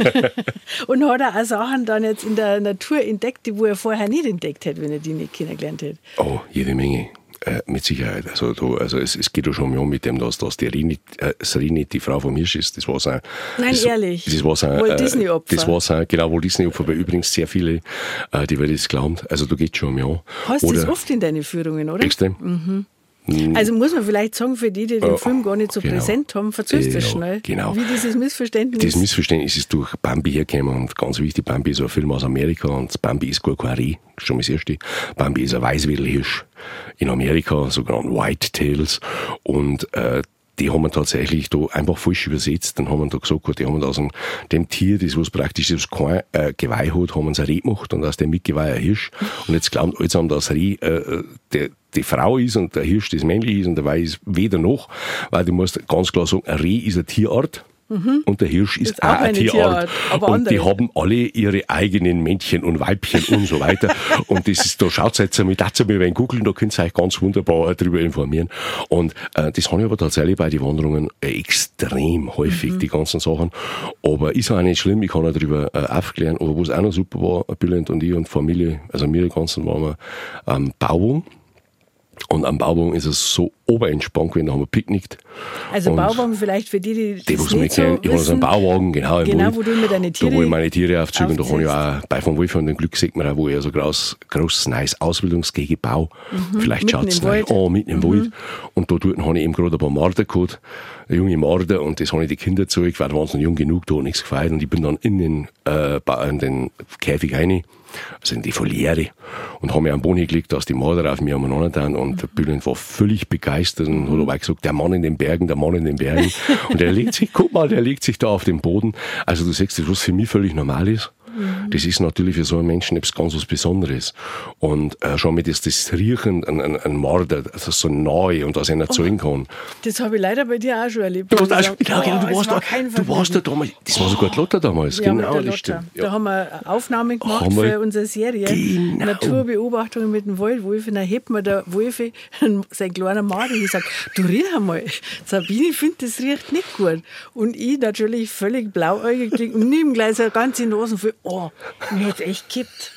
Und hat er auch Sachen dann jetzt in der Natur entdeckt, die wo er vorher nicht entdeckt hätte, wenn er die nicht kennengelernt hätte? Oh, jede Menge. Äh, mit Sicherheit. Also, da, also es, es geht ja schon mal mit dem, dass, dass die Rini, äh, das Rini die Frau vom Hirsch ist. Das war sein. Nein, das, ehrlich. Das war sein. Walt Disney-Opfer. Das war sein, genau, Walt Disney-Opfer, weil übrigens sehr viele, äh, die werden das glauben. Also da geht schon mal an. Hast du das oft in deine Führungen, oder? Extrem. Mhm. Also muss man vielleicht sagen, für die, die den oh, Film gar nicht so genau. präsent haben, verzögst du das schnell. Genau. Wie dieses Missverständnis. Das Missverständnis ist durch Bambi hergekommen und ganz wichtig, Bambi ist ein Film aus Amerika und Bambi ist gar kein Reh, das ist schon mal das Erste. Bambi ist ein Weißwedelhirsch in Amerika, sogenannte Whitetails und äh, die haben wir tatsächlich da einfach falsch übersetzt. Dann haben wir da gesagt, die haben wir aus dem, dem Tier, das was praktisch das kein äh, Geweih hat, haben wir ein Reh gemacht und aus dem Mitgeweih ein Hirsch. Und jetzt glauben alle zusammen, dass das Reh äh, der, die Frau ist und der Hirsch das männlich ist und der Weih ist weder noch, weil du musst ganz klar sagen, ein Reh ist eine Tierart. Mhm. Und der Hirsch ist, ist auch eine Tierart. Tierart und andere. Die haben alle ihre eigenen Männchen und Weibchen und so weiter. Und das ist, da schaut jetzt einmal, da mal rein googeln, da könnt ihr euch ganz wunderbar darüber informieren. Und äh, das habe ich aber tatsächlich bei den Wanderungen äh, extrem häufig, mhm. die ganzen Sachen. Aber ist auch nicht schlimm, ich kann auch darüber äh, aufklären. Aber was auch noch super war, Bülent und ich und Familie, also wir die ganzen, waren wir am ähm, Bauwagen. Und am Bauwagen ist es so oberentspannt gewesen, da haben wir picknickt. Also und Bauwagen vielleicht für die, die das die, nicht nicht so Ich habe so einen Bauwagen, genau, im genau Wald, wo du mit deine Tiere da wo ich meine Tiere aufziehe und da habe ich aufziehst. auch bei von Wolf und dem Glück sieht man auch, wo ich so groß, groß nice Ausbildungsgegend baue. Mhm. Vielleicht schaut es rein. Oh, mitten im mhm. Wald. Und da dort habe ich eben gerade ein paar Marder gehabt, junge Marder, und das habe ich die Kinder gezeigt, weil da waren sie noch jung genug, da hat nichts gefeiert, und ich bin dann in den, äh, in den Käfig rein, also in die Foliere, und habe mir am Boden gelegt, dass die Marder auf mir umeinander tun, und mhm. der Bülent war völlig begeistert und hat aber gesagt, der Mann in den Bergen, der Mann in den Bergen. Und der legt sich, guck mal, der legt sich da auf den Boden. Also du siehst, das, was für mich völlig normal ist, mhm. das ist natürlich für so einen Menschen etwas ganz was Besonderes. Und äh, schon mit das, das Riechen an, an, an Marder, das ist so neu und was einer oh, zeigen kann. Das habe ich leider bei dir auch schon erlebt. Du warst, auch, genau, oh, genau, du warst, war da, du warst da damals, das war sogar die Lotta damals. Ja, genau, das stimmt. Ja. Da haben wir Aufnahmen gemacht haben für unsere Serie. Genau. Naturbeobachtungen mit dem Waldwolf. Und dann hebt mir der Wolfi sein kleiner Marder und sagt, du riech einmal. Sabine, ich finde, das riecht nicht gut. Und ich natürlich völlig blauäugig und nimm gleich so eine ganze Nase voll. Oh, Mir hat es echt gekippt.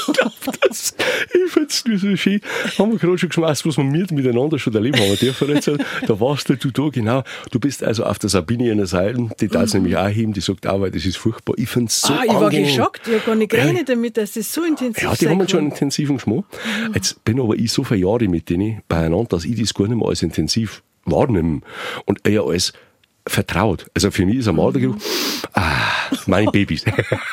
Das, ich finde es nur so schön. Haben wir gerade schon geschmeißt, was wir mit, miteinander schon erleben haben dürfen. Jetzt, da warst du, du da, genau. Du bist also auf der Sabine in der Seite, die darf es mhm. nämlich auch heben, die sagt auch, weil das ist furchtbar. Ich finde es so ah, ich angenehm. war geschockt, ich habe gar nicht gerechnet damit, dass das so intensiv ist. Ja, die haben jetzt schon einen intensiven Geschmack. Mhm. Jetzt bin aber ich so viele Jahre mit denen beieinander, dass ich das gar nicht mehr als intensiv wahrnehme und eher als vertraut. Also für mich ist ein Malgeruch, ah, meine Babys.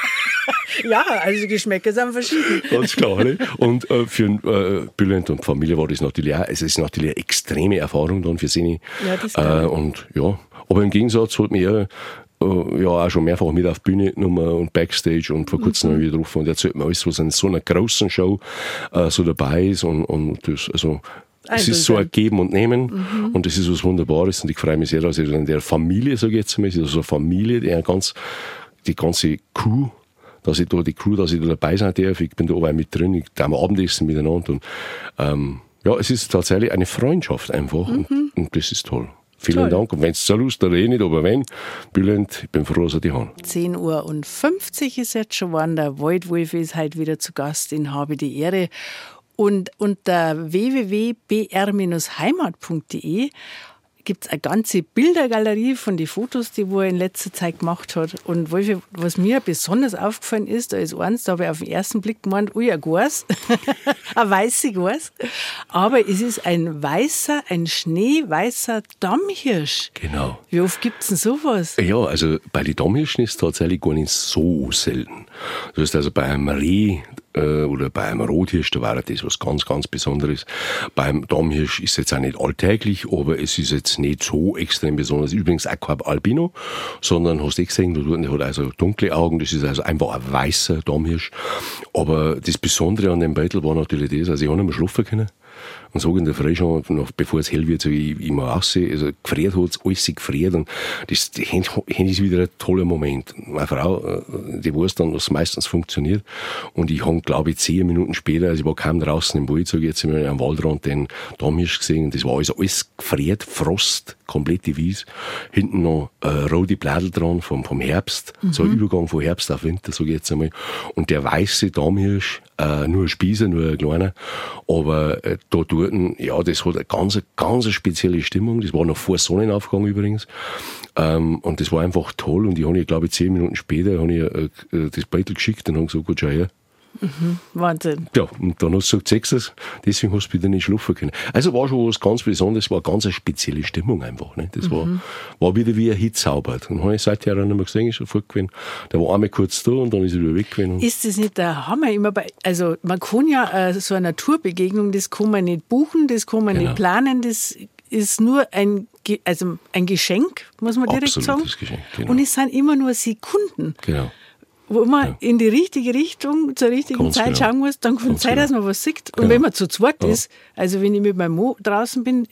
Ja, also die Geschmäcker sind verschieden. Ganz klar, ne? Und äh, für äh, Bülent und Familie war das natürlich auch, also es ist natürlich eine extreme Erfahrung dann für sie. Ja, das äh, und ja, aber im Gegensatz hat mir äh, ja auch schon mehrfach mit auf die Bühne genommen und Backstage und vor kurzem mhm. wieder drauf und erzählt mir alles, was in so einer großen Show äh, so dabei ist und, und das, also es ist so ein Geben und Nehmen mhm. und das ist was Wunderbares und ich freue mich sehr, dass ich in der Familie, sage ich jetzt mal, also so eine Familie, die eine ganz, die ganze Crew, dass ich da die Crew, dass ich da dabei sein darf. Ich bin da oben mit drin, ich darf Abendessen miteinander. Und, ähm, ja, es ist tatsächlich eine Freundschaft einfach mhm. und, und das ist toll. Vielen toll. Dank. Und wenn es so Lust oder eh nicht, aber wenn, Bülent, ich bin froh, dass ich die haben. zehn Uhr fünfzig ist jetzt schon geworden. Der Waldwolf ist heute wieder zu Gast in Habe die Ehre. Und unter w w w punkt b r Bindestrich heimat punkt d e gibt es eine ganze Bildergalerie von den Fotos, die wo er in letzter Zeit gemacht hat. Und Wolfi, was mir besonders aufgefallen ist, da ist eins, da habe ich auf den ersten Blick gemeint, ui, ein Gors, ein weißer Gors. Aber es ist ein weißer, ein schneeweißer Dammhirsch. Genau. Wie oft gibt es denn sowas? Ja, also bei den Dammhirschen ist es tatsächlich gar nicht so selten. Das heißt also bei einem Reh äh, oder bei einem Rothirsch, da war das was ganz, ganz Besonderes. Beim Dammhirsch ist es jetzt auch nicht alltäglich, aber es ist jetzt nicht so extrem besonders. Übrigens auch kein Albino, sondern hast du gesehen, der hat also dunkle Augen, das ist also einfach ein weißer Dammhirsch. Aber das Besondere an dem Beutel war natürlich das, also ich habe nicht mehr schlafen können. Und sage in der Früh schon, noch bevor es hell wird, sage ich, ich muss aussehen, also gefriert hat es, alles gefriert und das, das ist wieder ein toller Moment. Meine Frau, die weiß dann, was meistens funktioniert und ich habe, glaube ich, zehn Minuten später, also ich war kaum draußen im Wald, sage ich jetzt mal, am Waldrand den Dammhirsch gesehen und das war also alles gefriert, Frost, komplette Wies, hinten noch äh, rote Blätter dran vom, vom Herbst, mhm. so ein Übergang von Herbst auf Winter, sage ich jetzt einmal, und der weiße Dammhirsch, äh, nur ein Spießer, nur ein kleiner, aber äh, da dort, ja, das hat eine ganz, ganz spezielle Stimmung. Das war noch vor Sonnenaufgang übrigens. Ähm, und das war einfach toll. Und ich habe, glaube ich, zehn Minuten später habe ich, äh, das Beutel geschickt und habe gesagt, gut, schau her. Mhm, Wahnsinn. Ja, und dann hast du gesagt, sechs es, deswegen hast du wieder nicht schlafen können. Also war schon was ganz Besonderes, war eine ganz eine spezielle Stimmung einfach. Ne? Das mhm. war, war wieder wie ein Hit zaubert. Und habe ich seither auch nicht mehr gesehen, ist schon fortgewesen. Der war einmal kurz da und dann ist er wieder weg gewesen. Ist das nicht der Hammer? Immer bei, also man kann ja äh, so eine Naturbegegnung, das kann man nicht buchen, das kann man genau. nicht planen, das ist nur ein, also ein Geschenk, muss man direkt Absolutes sagen. Geschenk, genau. Und es sind immer nur Sekunden. Genau. Wo man ja. in die richtige Richtung, zur richtigen Ganz Zeit genau. schauen muss, dann kann es sein, genau. dass man was sieht. Und Genau. wenn man zu zweit ja. ist, also wenn ich mit meinem Mo draußen bin,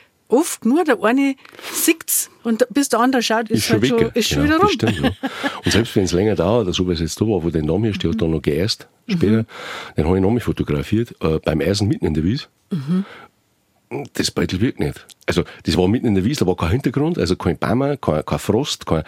oft nur der eine sieht's und bis der andere schaut, ist, ist halt schon, ist schon genau, wieder rum. Stimmt, ja. Und selbst wenn es länger dauert, so wie es jetzt da war, wo der Name steht, hat dann noch geerst später, mhm. den habe ich noch mal fotografiert, äh, beim Eisen mitten in der Wies. Mhm. Das Beutel wirkt nicht. Also, das war mitten in der Wies, da war kein Hintergrund, also kein Bäume, kein, kein Frost, kein.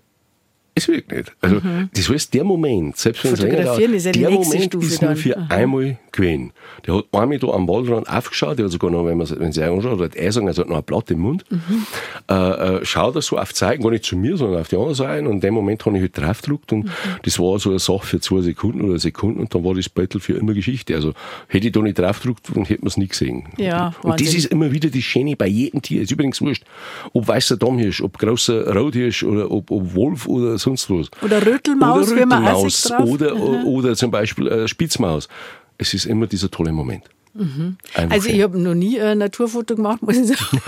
Es wirkt nicht. Also, mhm. das heißt, der Moment, selbst wenn es länger dauert, ist ja der Moment Stufe ist nur dann. für Aha. einmal gewesen. Der hat einmal da am Waldrand aufgeschaut, der hat sogar noch, wenn man wenn sich anschaut, hat er sagen, also hat noch ein Blatt im Mund, mhm. äh, äh, schaut er so auf Zeigen, gar nicht zu mir, sondern auf die andere Seite, und in dem Moment habe ich halt drauf gedrückt und mhm. das war so eine Sache für zwei Sekunden oder Sekunden und dann war das Beutel für immer Geschichte. Also, hätte ich da nicht drauf gedrückt, dann hätte man es nie gesehen. Ja, und das ist immer wieder das Schöne bei jedem Tier. Ist übrigens wurscht, ob weißer Dammhirsch, ob großer Rothirsch oder ob, ob Wolf oder sonst was. Oder Rötelmaus, oder wenn man Rötelmaus drauf. oder, mhm. oder zum Beispiel äh, Spitzmaus. Es ist immer dieser tolle Moment. Mhm. Also ich habe noch nie ein Naturfoto gemacht, muss ich sagen.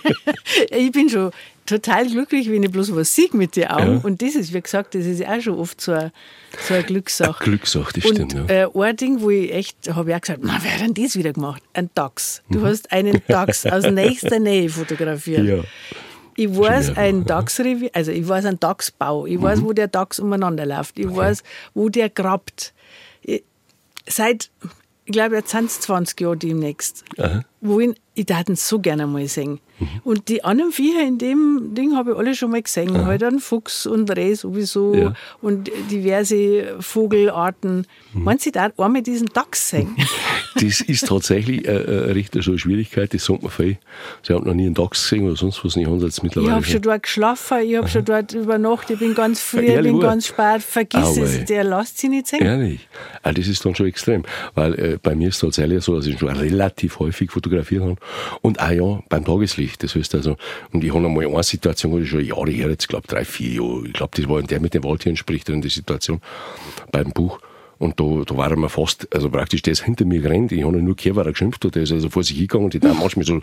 Ich bin schon total glücklich, wenn ich bloß was sehe mit den Augen. Ja. Und das ist, wie gesagt, das ist ja auch schon oft so eine, so eine Glückssache. Eine Glückssache, das und, stimmt. Ja. Äh, ein Ding, wo ich echt, habe ich auch gesagt, na, wer hat denn das wieder gemacht? Ein Dachs. Du mhm. hast einen Dachs aus nächster Nähe fotografiert. Ja. Ich weiß ein Dachsrevier, also ich weiß einen Dachsbau, ich weiß, mhm. wo der Dachs umeinander läuft, ich okay. weiß, wo der grabt. Ich, seit, ich glaube, jetzt sind es zwanzig Jahre demnächst, Aha. wo ich, ich darf ihn so gerne mal sehen. Mhm. Und die anderen Viecher in dem Ding habe ich alle schon mal gesehen. Aha. Halt einen Fuchs und Reh sowieso ja. und diverse Vogelarten. Mhm. Meinst du, da einmal diesen Dachs sehen? Das ist tatsächlich eine, eine richtig so eine Schwierigkeit, das sagt man viel. Sie haben noch nie einen Dachs gesehen oder sonst was, nicht haben sie jetzt mittlerweile. Ich habe schon dort geschlafen, ich habe schon dort übernachtet, ich bin ganz früh, ich bin ganz spät, vergiss oh, es, der lässt sich nicht sehen. Ehrlich? Ah, das ist dann schon extrem, weil äh, bei mir ist es tatsächlich so, dass ich schon relativ häufig fotografiert habe und auch ja, beim Tageslicht, das heißt also, und ich habe einmal eine Situation, wo ich schon Jahre her, jetzt glaube drei, vier Jahre, ich glaube, das war in der mit den Waldtieren spricht in der Situation beim Buch. Und da, da war er mir fast, also praktisch, der ist hinter mir gerannt. Ich habe nur gehört, weil er geschimpft hat. Der ist also vor sich hingegangen und die Dame manchmal so,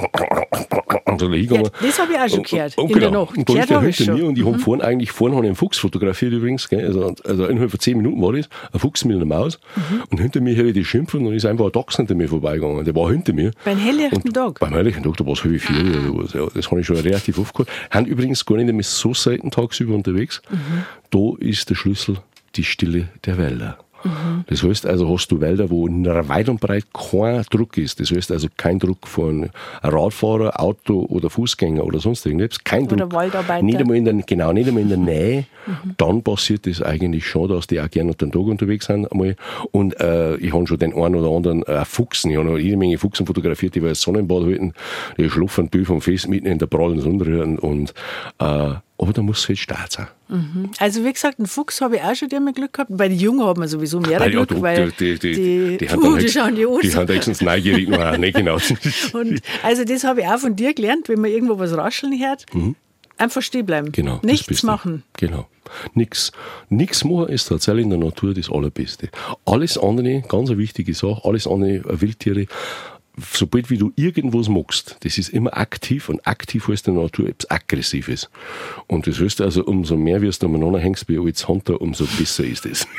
so hingegangen. Ja, das habe ich auch schon gehört. Und, und in genau. der Nacht. Und da ist der hinter schon. mir und ich mhm. habe vorhin eigentlich, vorhin habe ich einen Fuchs fotografiert übrigens, gell? Also, also innerhalb von zehn Minuten war das. Ein Fuchs mit einer Maus. Mhm. Und hinter mir habe ich die schimpfen und ist einfach ein Dachs hinter mir vorbeigegangen. Der war hinter mir. Beim helllichten Tag? Beim helllichten Tag, da war es halb vier oder sowas. Ja, das habe ich schon relativ oft gehört. Haben übrigens gar nicht mehr so selten tagsüber unterwegs. Mhm. Da ist der Schlüssel die Stille der Wälder. Mhm. Das heißt also, hast du Wälder, wo weit und breit kein Druck ist. Das heißt also, kein Druck von Radfahrer, Auto oder Fußgänger oder sonst irgendwas. Kein oder Druck. Waldarbeiter. Nicht einmal in der, genau, nicht einmal in der Nähe. Mhm. Dann passiert das eigentlich schon, dass die auch gerne unter den Tag unterwegs sind. Einmal. Und äh, ich habe schon den einen oder anderen äh, Fuchsen, ich habe noch jede Menge Fuchsen fotografiert, die wir als Sonnenbad halten, die schlafen Bild vom Fest mitten in der prallen Sonne und, und äh, aber da muss es halt Start sein. Mhm. Also wie gesagt, einen Fuchs habe ich auch schon einmal Glück gehabt. Bei den Jungen hat man sowieso mehr weil, Glück, ja, weil die, die, die, die, die, uh, die schauen die an. Die haben höchstens neugierig noch nicht genau. Und also das habe ich auch von dir gelernt, wenn man irgendwo was rascheln hört, mhm. einfach stehen bleiben. Genau, nichts machen. Genau. Nichts. Nichts machen ist tatsächlich in der Natur das Allerbeste. Alles andere, ganz eine wichtige Sache, alles andere, Wildtiere, sobald wie du irgendwas magst, das ist immer aktiv und aktiv heißt in der Natur etwas Aggressives. Und das heißt also, umso mehr wirst du umeinander hängst wie als Hunter, umso besser ist es.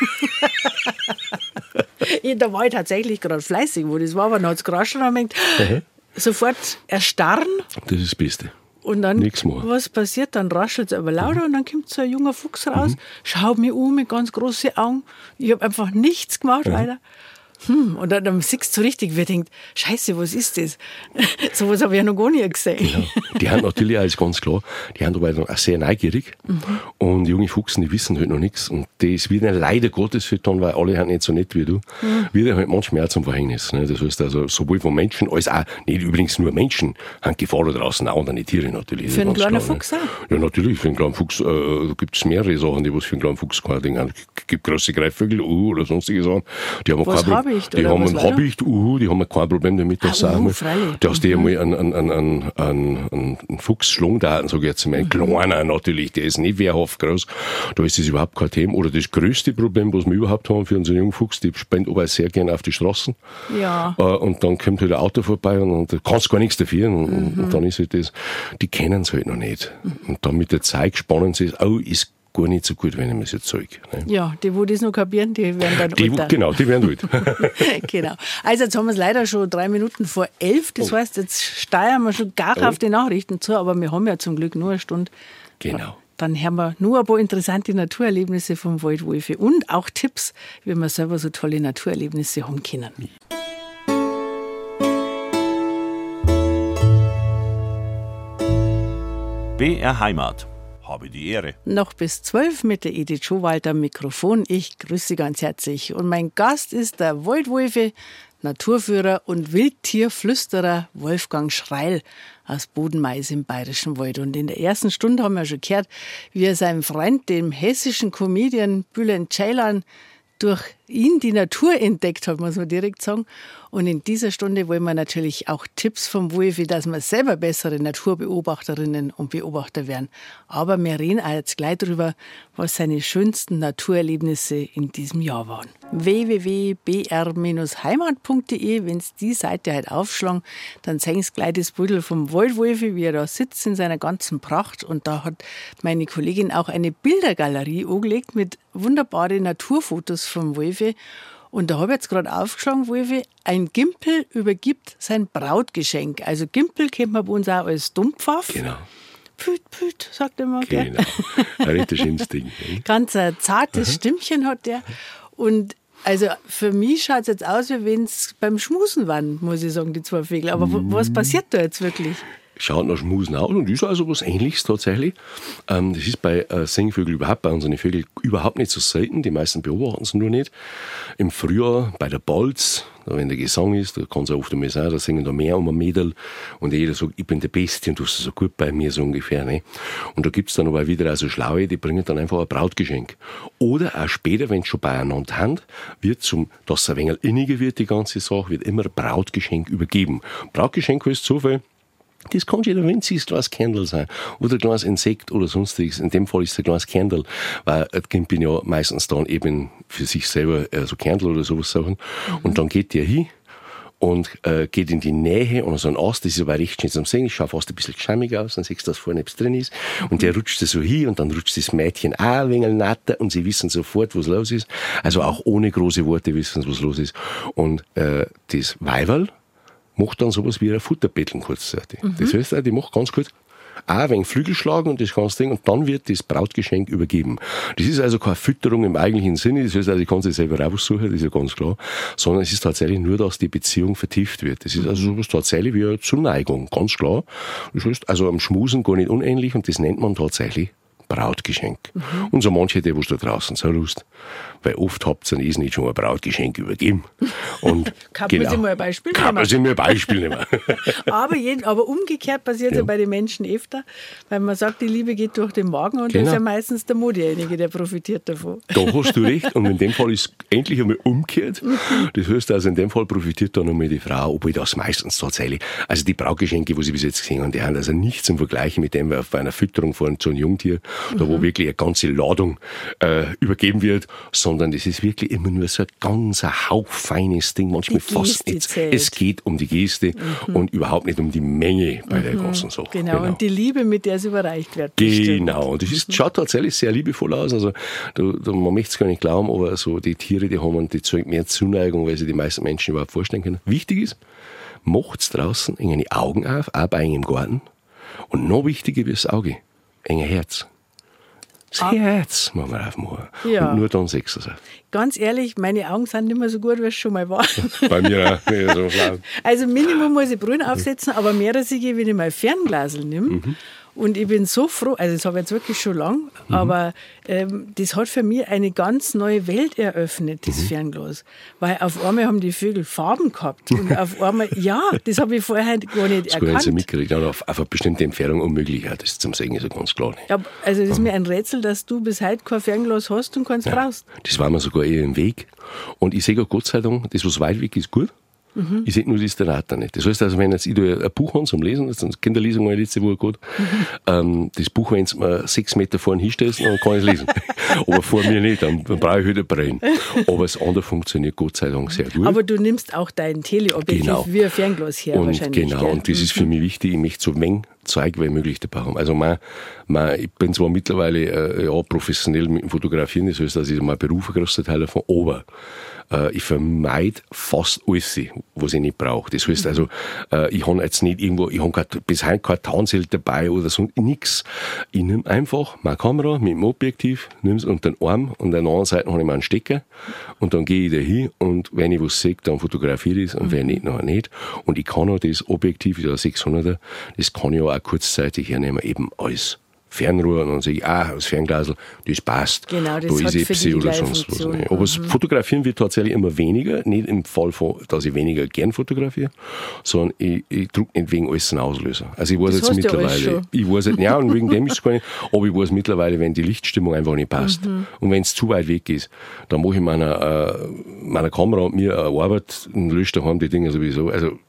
Ja, da war ich tatsächlich gerade fleißig, wo das war, aber dann hat es geraschelt und ich gedacht, sofort erstarren. Das ist das Beste. Und dann, was passiert? Dann raschelt es aber lauter mhm. und dann kommt so ein junger Fuchs raus, mhm. schaut mich um mit ganz großen Augen. Ich habe einfach nichts gemacht mhm. weiter. Hm, und dann, dann siehst du so richtig, wie denkt, Scheiße, was ist das? So was habe ich ja noch gar nicht gesehen. Genau. Die haben natürlich alles ganz klar, die haben dabei auch sehr neugierig mhm. und junge Fuchsen, die wissen halt noch nichts und das wird ihnen leider Gottes für dann, weil alle sind nicht so nett wie du, mhm. wird halt manchmal auch zum Verhängnis. Ne? Das heißt also, sowohl von Menschen als auch, nicht übrigens nur Menschen, haben Gefahr da draußen, auch andere Tiere natürlich. Für einen kleinen klar, Fuchs auch? Ne? Ja, natürlich, für einen kleinen Fuchs äh, gibt es mehrere Sachen, die was für einen kleinen Fuchs kein Ding haben. Es gibt große Greifvögel, uh, oder sonstige Sachen. Die haben was kein habe ich? Die haben ein Habicht, uh, die haben kein Problem damit, dass ah, uh, sagen, dass die einmal einen, einen, einen, einen, einen Fuchs schlagen da, sage ich jetzt mal, ein mhm. kleiner natürlich, der ist nicht wehrhaft groß, da ist das überhaupt kein Thema. Oder das größte Problem, was wir überhaupt haben für unseren jungen Fuchs, die spendet aber sehr gerne auf die Straßen. Ja. Äh, und dann kommt halt ein Auto vorbei und, und da kannst gar nichts dafür. Und, mhm. und dann ist halt das, die kennen es halt noch nicht. Mhm. Und dann mit der Zeit spannen sie es, oh, ist gar nicht so gut, wenn ich mir das jetzt zeige. Ne? Ja, die, wo das noch kapieren, die werden dann die, alt. Genau, die werden alt. Genau. Also jetzt haben wir es leider schon drei Minuten vor elf. Das oh. heißt, jetzt steuern wir schon gar oh. auf die Nachrichten zu, aber wir haben ja zum Glück nur eine Stunde. Genau. Dann haben wir nur ein paar interessante Naturerlebnisse vom Waldwolf und auch Tipps, wie wir selber so tolle Naturerlebnisse haben können. B R Heimat. Habe die Ehre. Noch bis zwölf mit der Edith Schowalter am Mikrofon. Ich grüße Sie ganz herzlich. Und mein Gast ist der Waldwolfe, Naturführer und Wildtierflüsterer Wolfgang Schreil aus Bodenmais im Bayerischen Wald. Und in der ersten Stunde haben wir schon gehört, wie er seinem Freund, dem hessischen Comedian Bülent Ceylan, durch ihn die Natur entdeckt hat, muss man direkt sagen. Und in dieser Stunde wollen wir natürlich auch Tipps vom Wolfi, dass wir selber bessere Naturbeobachterinnen und Beobachter werden. Aber wir reden auch jetzt gleich drüber, was seine schönsten Naturerlebnisse in diesem Jahr waren. w w w punkt b r heimat punkt d e, wenn Sie die Seite halt aufschlagen, dann sehen Sie gleich das Bild vom Waldwolfi, wie er da sitzt in seiner ganzen Pracht. Und da hat meine Kollegin auch eine Bildergalerie angelegt mit wunderbaren Naturfotos vom Wolfi. Und da habe ich jetzt gerade aufgeschlagen, Wolfi, ein Gimpel übergibt sein Brautgeschenk. Also Gimpel kennt man bei uns auch als Dumpfaff. Genau. Püt, püt, sagt er mal. Genau, ein richtig schönes Ding. Ganz ein zartes Aha. Stimmchen hat der. Und Also für mich schaut es jetzt aus, wie wenn es beim Schmusen waren, muss ich sagen, die zwei Vögel. Aber w- was passiert da jetzt wirklich? Schaut nach Schmusen aus und ist also was Ähnliches tatsächlich. Ähm, das ist bei äh, Singvögeln überhaupt, bei unseren Vögeln überhaupt nicht so selten. Die meisten beobachten es nur nicht. Im Frühjahr bei der Balz, da, wenn der Gesang ist, da kann es oft einmal sein, da singen da mehr um ein Mädel und jeder sagt, ich bin der Beste und du bist so gut bei mir, so ungefähr. Ne? Und da gibt es dann aber wieder also Schlaue, die bringen dann einfach ein Brautgeschenk. Oder auch später, wenn es schon beieinander haben, wird zum, dass es ein wenig inniger wird, die ganze Sache, wird immer ein Brautgeschenk übergeben. Brautgeschenk heißt so viel, das kann schon ein winziges Glas Candle sein oder ein Glas Insekt oder sonstiges. In dem Fall ist es ein Glas Candle, weil das Kind bin ja meistens dann eben für sich selber äh, so Candle oder sowas Sachen. Mhm. Und dann geht der hin und äh, geht in die Nähe und so ein Ast, das ist aber recht schön zum Sehen, es schaut fast ein bisschen schwammig aus, dann siehst du, dass vorne etwas drin ist. Und der rutscht so hin und dann rutscht das Mädchen auch ein wenig natter und sie wissen sofort, was los ist. Also auch ohne große Worte wissen sie, was los ist. Und äh, das Weiberl macht dann sowas wie ein Futterbetteln kurzzeitig. Mhm. Das heißt, die macht ganz kurz auch ein wenig Flügel schlagen und das ganze Ding und dann wird das Brautgeschenk übergeben. Das ist also keine Fütterung im eigentlichen Sinne, das heißt, also ich kann sich selber raussuchen, das ist ja ganz klar, sondern es ist tatsächlich nur, dass die Beziehung vertieft wird. Das ist also sowas tatsächlich wie eine Zuneigung, ganz klar. Das heißt, also am Schmusen gar nicht unähnlich und das nennt man tatsächlich Brautgeschenk. Mhm. Und so manche, die was da draußen so Lust, weil oft habt ihr nicht schon ein Brautgeschenk übergeben. Und kann genau, man sich mal ein Beispiel nehmen? Kann man sich mal ein Beispiel nehmen. aber, jeden, aber umgekehrt passiert ja. ja bei den Menschen öfter, weil man sagt, die Liebe geht durch den Magen und genau. das ist ja meistens der Mann derjenige, der profitiert davon. Da hast du recht und in dem Fall ist es endlich einmal umgekehrt. Das heißt also, in dem Fall profitiert dann einmal die Frau, obwohl das meistens tatsächlich, also die Brautgeschenke, die sie bis jetzt gesehen haben, die haben also nichts zum Vergleichen mit dem, bei einer Fütterung von so einem Jungtier, da wo mhm. wirklich eine ganze Ladung äh, übergeben wird, sondern das ist wirklich immer nur so ein ganz hauchfeines Ding, manchmal fast nicht. Es geht um die Geste mhm. und überhaupt nicht um die Menge bei mhm. der ganzen Sache. Genau. genau, und die Liebe, mit der es überreicht wird. Genau, und das ist, schaut tatsächlich sehr liebevoll aus, also da, da, man möchte es gar nicht glauben, aber so die Tiere, die haben die zeugen mehr Zuneigung, weil sie die meisten Menschen überhaupt vorstellen können. Wichtig ist, macht's draußen enge Augen auf, auch bei einem Garten und noch wichtiger wie das Auge, enge Herz. Das ah. Herz machen wir aufmachen. Ja. Und nur dann sechs es. Ganz ehrlich, meine Augen sind nicht mehr so gut, wie es schon mal war. Bei mir auch nicht so schlau. Also Minimum muss ich Brille aufsetzen, aber mehr sehe ich, wenn ich mal Fernglasel nehme. Mhm. Und ich bin so froh, also das habe ich jetzt wirklich schon lang, mhm. aber ähm, das hat für mich eine ganz neue Welt eröffnet, das mhm. Fernglas. Weil auf einmal haben die Vögel Farben gehabt. Und auf einmal, ja, das habe ich vorher gar nicht das erkannt. Das habe ich mitgekriegt, aber auf, auf eine bestimmte Entfernung unmöglich. Ja, das zum Sehen ist ja ganz klar nicht. Ja, also das ist mir ein Rätsel, dass du bis heute kein Fernglas hast und keins ja, brauchst. Das war mir sogar eher im Weg. Und ich sehe Gott sei Dank, das, was weit weg ist, gut. Mhm. Ich sehe nur das Theater nicht. Das heißt also, wenn jetzt ich da ein Buch habe zum Lesen, das ist Kinderlesung war letzte Woche gut, mhm. ähm, das Buch, wenn du mir sechs Meter vorne hinstellst, dann kann ich es lesen. Aber vor mir nicht, dann, dann brauche ich halt ein Brillen. Aber das andere funktioniert Gott sei Dank sehr gut. Aber du nimmst auch dein Teleobjektiv genau. wie ein Fernglas her und wahrscheinlich. Genau, gell? und das mhm. ist für mich wichtig, ich möchte so Mengen Zeug wie möglich dabei haben. Also mein, mein, ich bin zwar mittlerweile äh, ja, professionell mit dem Fotografieren, das heißt, dass ich mein Beruf ein größter Teil davon, aber äh, ich vermeide fast alles, was ich nicht brauche. Das heißt also, äh, ich habe jetzt nicht irgendwo, ich habe bis heute kein Tarnzelt dabei oder so, nix. Ich nehme einfach meine Kamera mit dem Objektiv, nehme es unter den Arm und an der anderen Seite habe ich meinen Stecker und dann gehe ich da hin und wenn ich was sehe, dann fotografiere ich es und wenn nicht, noch nicht. Und ich kann auch das Objektiv, das sechshunderter, das kann ich auch kurzzeitig hernehmen, eben als Fernrohr und dann sage ich, ah, das Fernglasel, das passt. Genau, das da hat ist für die oder sonst Funktion. was. Aber das Fotografieren wird tatsächlich immer weniger, nicht im Fall von, dass ich weniger gern fotografiere, sondern ich, ich drücke nicht wegen alles einen Auslöser. Also ich weiß das jetzt mittlerweile, ich weiß jetzt, ja, und wegen dem ist es gar nicht, aber ich weiß mittlerweile, wenn die Lichtstimmung einfach nicht passt mhm. und wenn es zu weit weg ist, dann mache ich meiner, äh, meiner Kamera und mir eine Arbeit und lösche daheim die Dinge sowieso. Also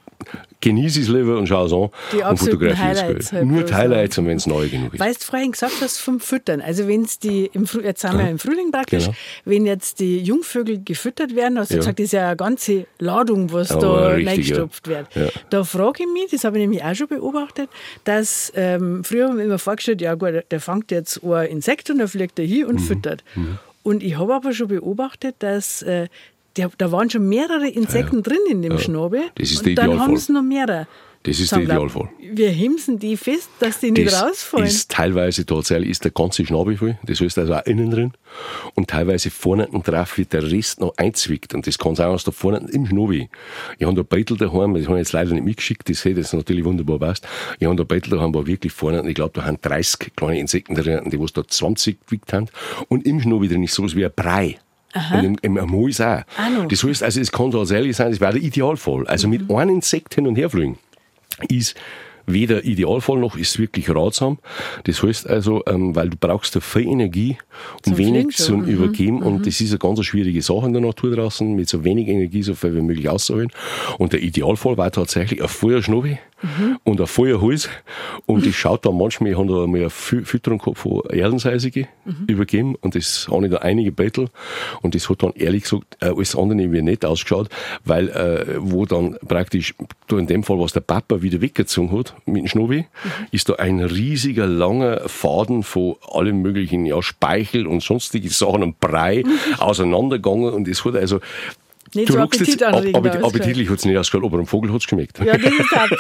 genieße es lieber und schaue es an die und fotografiere es. Halt nur die Highlights und wenn es neu genug ist. Weißt du, vorhin gesagt hast vom Füttern, also wenn es die, im Früh, jetzt sind ja. wir im Frühling praktisch, genau. wenn jetzt die Jungvögel gefüttert werden, hast du ja. gesagt, das ist ja eine ganze Ladung, was ja, da reingestopft ja. wird. Ja. Da frage ich mich, das habe ich nämlich auch schon beobachtet, dass ähm, früher haben wir immer vorgestellt, ja gut, der fängt jetzt ein Insekt und dann fliegt er hin und mhm. füttert. Mhm. Und ich habe aber schon beobachtet, dass äh, Der, da waren schon mehrere Insekten ja, ja. drin in dem ja. Schnabel. Das ist und dann haben sie noch mehrere Das ist der Idealfall. Wir hemsen die fest, dass die nicht das rausfallen. Ist teilweise tatsächlich ist der ganze Schnabel voll, das heißt also auch innen drin. Und teilweise vorne drauf wird der Rest noch einzwickt. Und das kann sein, dass da vorne im Schnabel. Ich habe da Beutel daheim, das habe ich jetzt leider nicht mitgeschickt, das hätte jetzt natürlich wunderbar passt. Ich habe da Beutel daheim, wo wirklich vorne, ich glaube, da haben dreißig kleine Insekten drin, die was da zwanzig gewiegt haben. Und im Schnabel drin ist sowas wie ein Brei. Aha. Und im, im Amois auch. Ah, das heißt, also es kann tatsächlich sein, das wäre der Idealfall. Also mhm. mit einem Insekt hin und her fliegen ist weder Idealfall noch ist wirklich ratsam. Das heißt also, ähm, weil du brauchst da viel Energie und zum wenig zum mhm. Übergeben. Mhm. Und das ist eine ganz schwierige Sache in der Natur draußen, mit so wenig Energie so viel wie möglich auszuholen. Und der Idealfall war tatsächlich ein Feuerschnabel mhm. und ein Feuerhals. Und das schaut dann manchmal, ich habe da mal eine Fütterung gehabt von Erdenseisige mhm. übergeben. Und das habe ich da einige Beutel. Und das hat dann ehrlich gesagt äh, alles andere irgendwie nicht ausgeschaut, weil äh, wo dann praktisch, da in dem Fall, was der Papa wieder weggezogen hat, mit dem Schnabel, mhm. ist da ein riesiger, langer Faden von allem möglichen, ja, Speichel und sonstige Sachen und Brei mhm. auseinandergegangen. Und es hat also, nicht so appetitanregend ab, appetitlich hat es nicht ausgeschaut, aber am Vogel hat es geschmeckt. Ja, das ist auch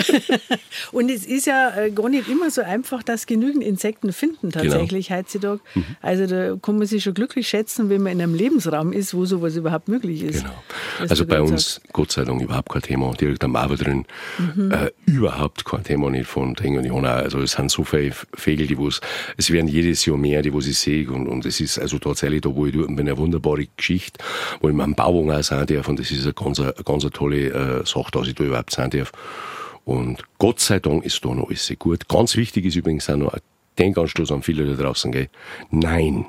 so. Und es ist ja gar nicht immer so einfach, dass genügend Insekten finden tatsächlich genau. heutzutage. Mhm. Also da kann man sich schon glücklich schätzen, wenn man in einem Lebensraum ist, wo sowas überhaupt möglich ist. Genau. Also bei uns, sagt. Gott sei Dank, überhaupt kein Thema. Direkt am Marvel drin, mhm. äh, überhaupt kein Thema nicht von Dingen. Und ich habe auch, also es sind so viele Vögel, die was, es werden jedes Jahr mehr, die was ich sehe. Und, und es ist also tatsächlich da, wo ich dort bin, eine wunderbare Geschichte, wo ich mit einem Bauung auch sein darf. Und das ist eine ganz, eine ganz eine tolle äh, Sache, dass ich da überhaupt sein darf. Und Gott sei Dank ist da noch alles gut. Ganz wichtig ist übrigens auch noch ein Denkanstoß an viele da draußen. Gell? Nein,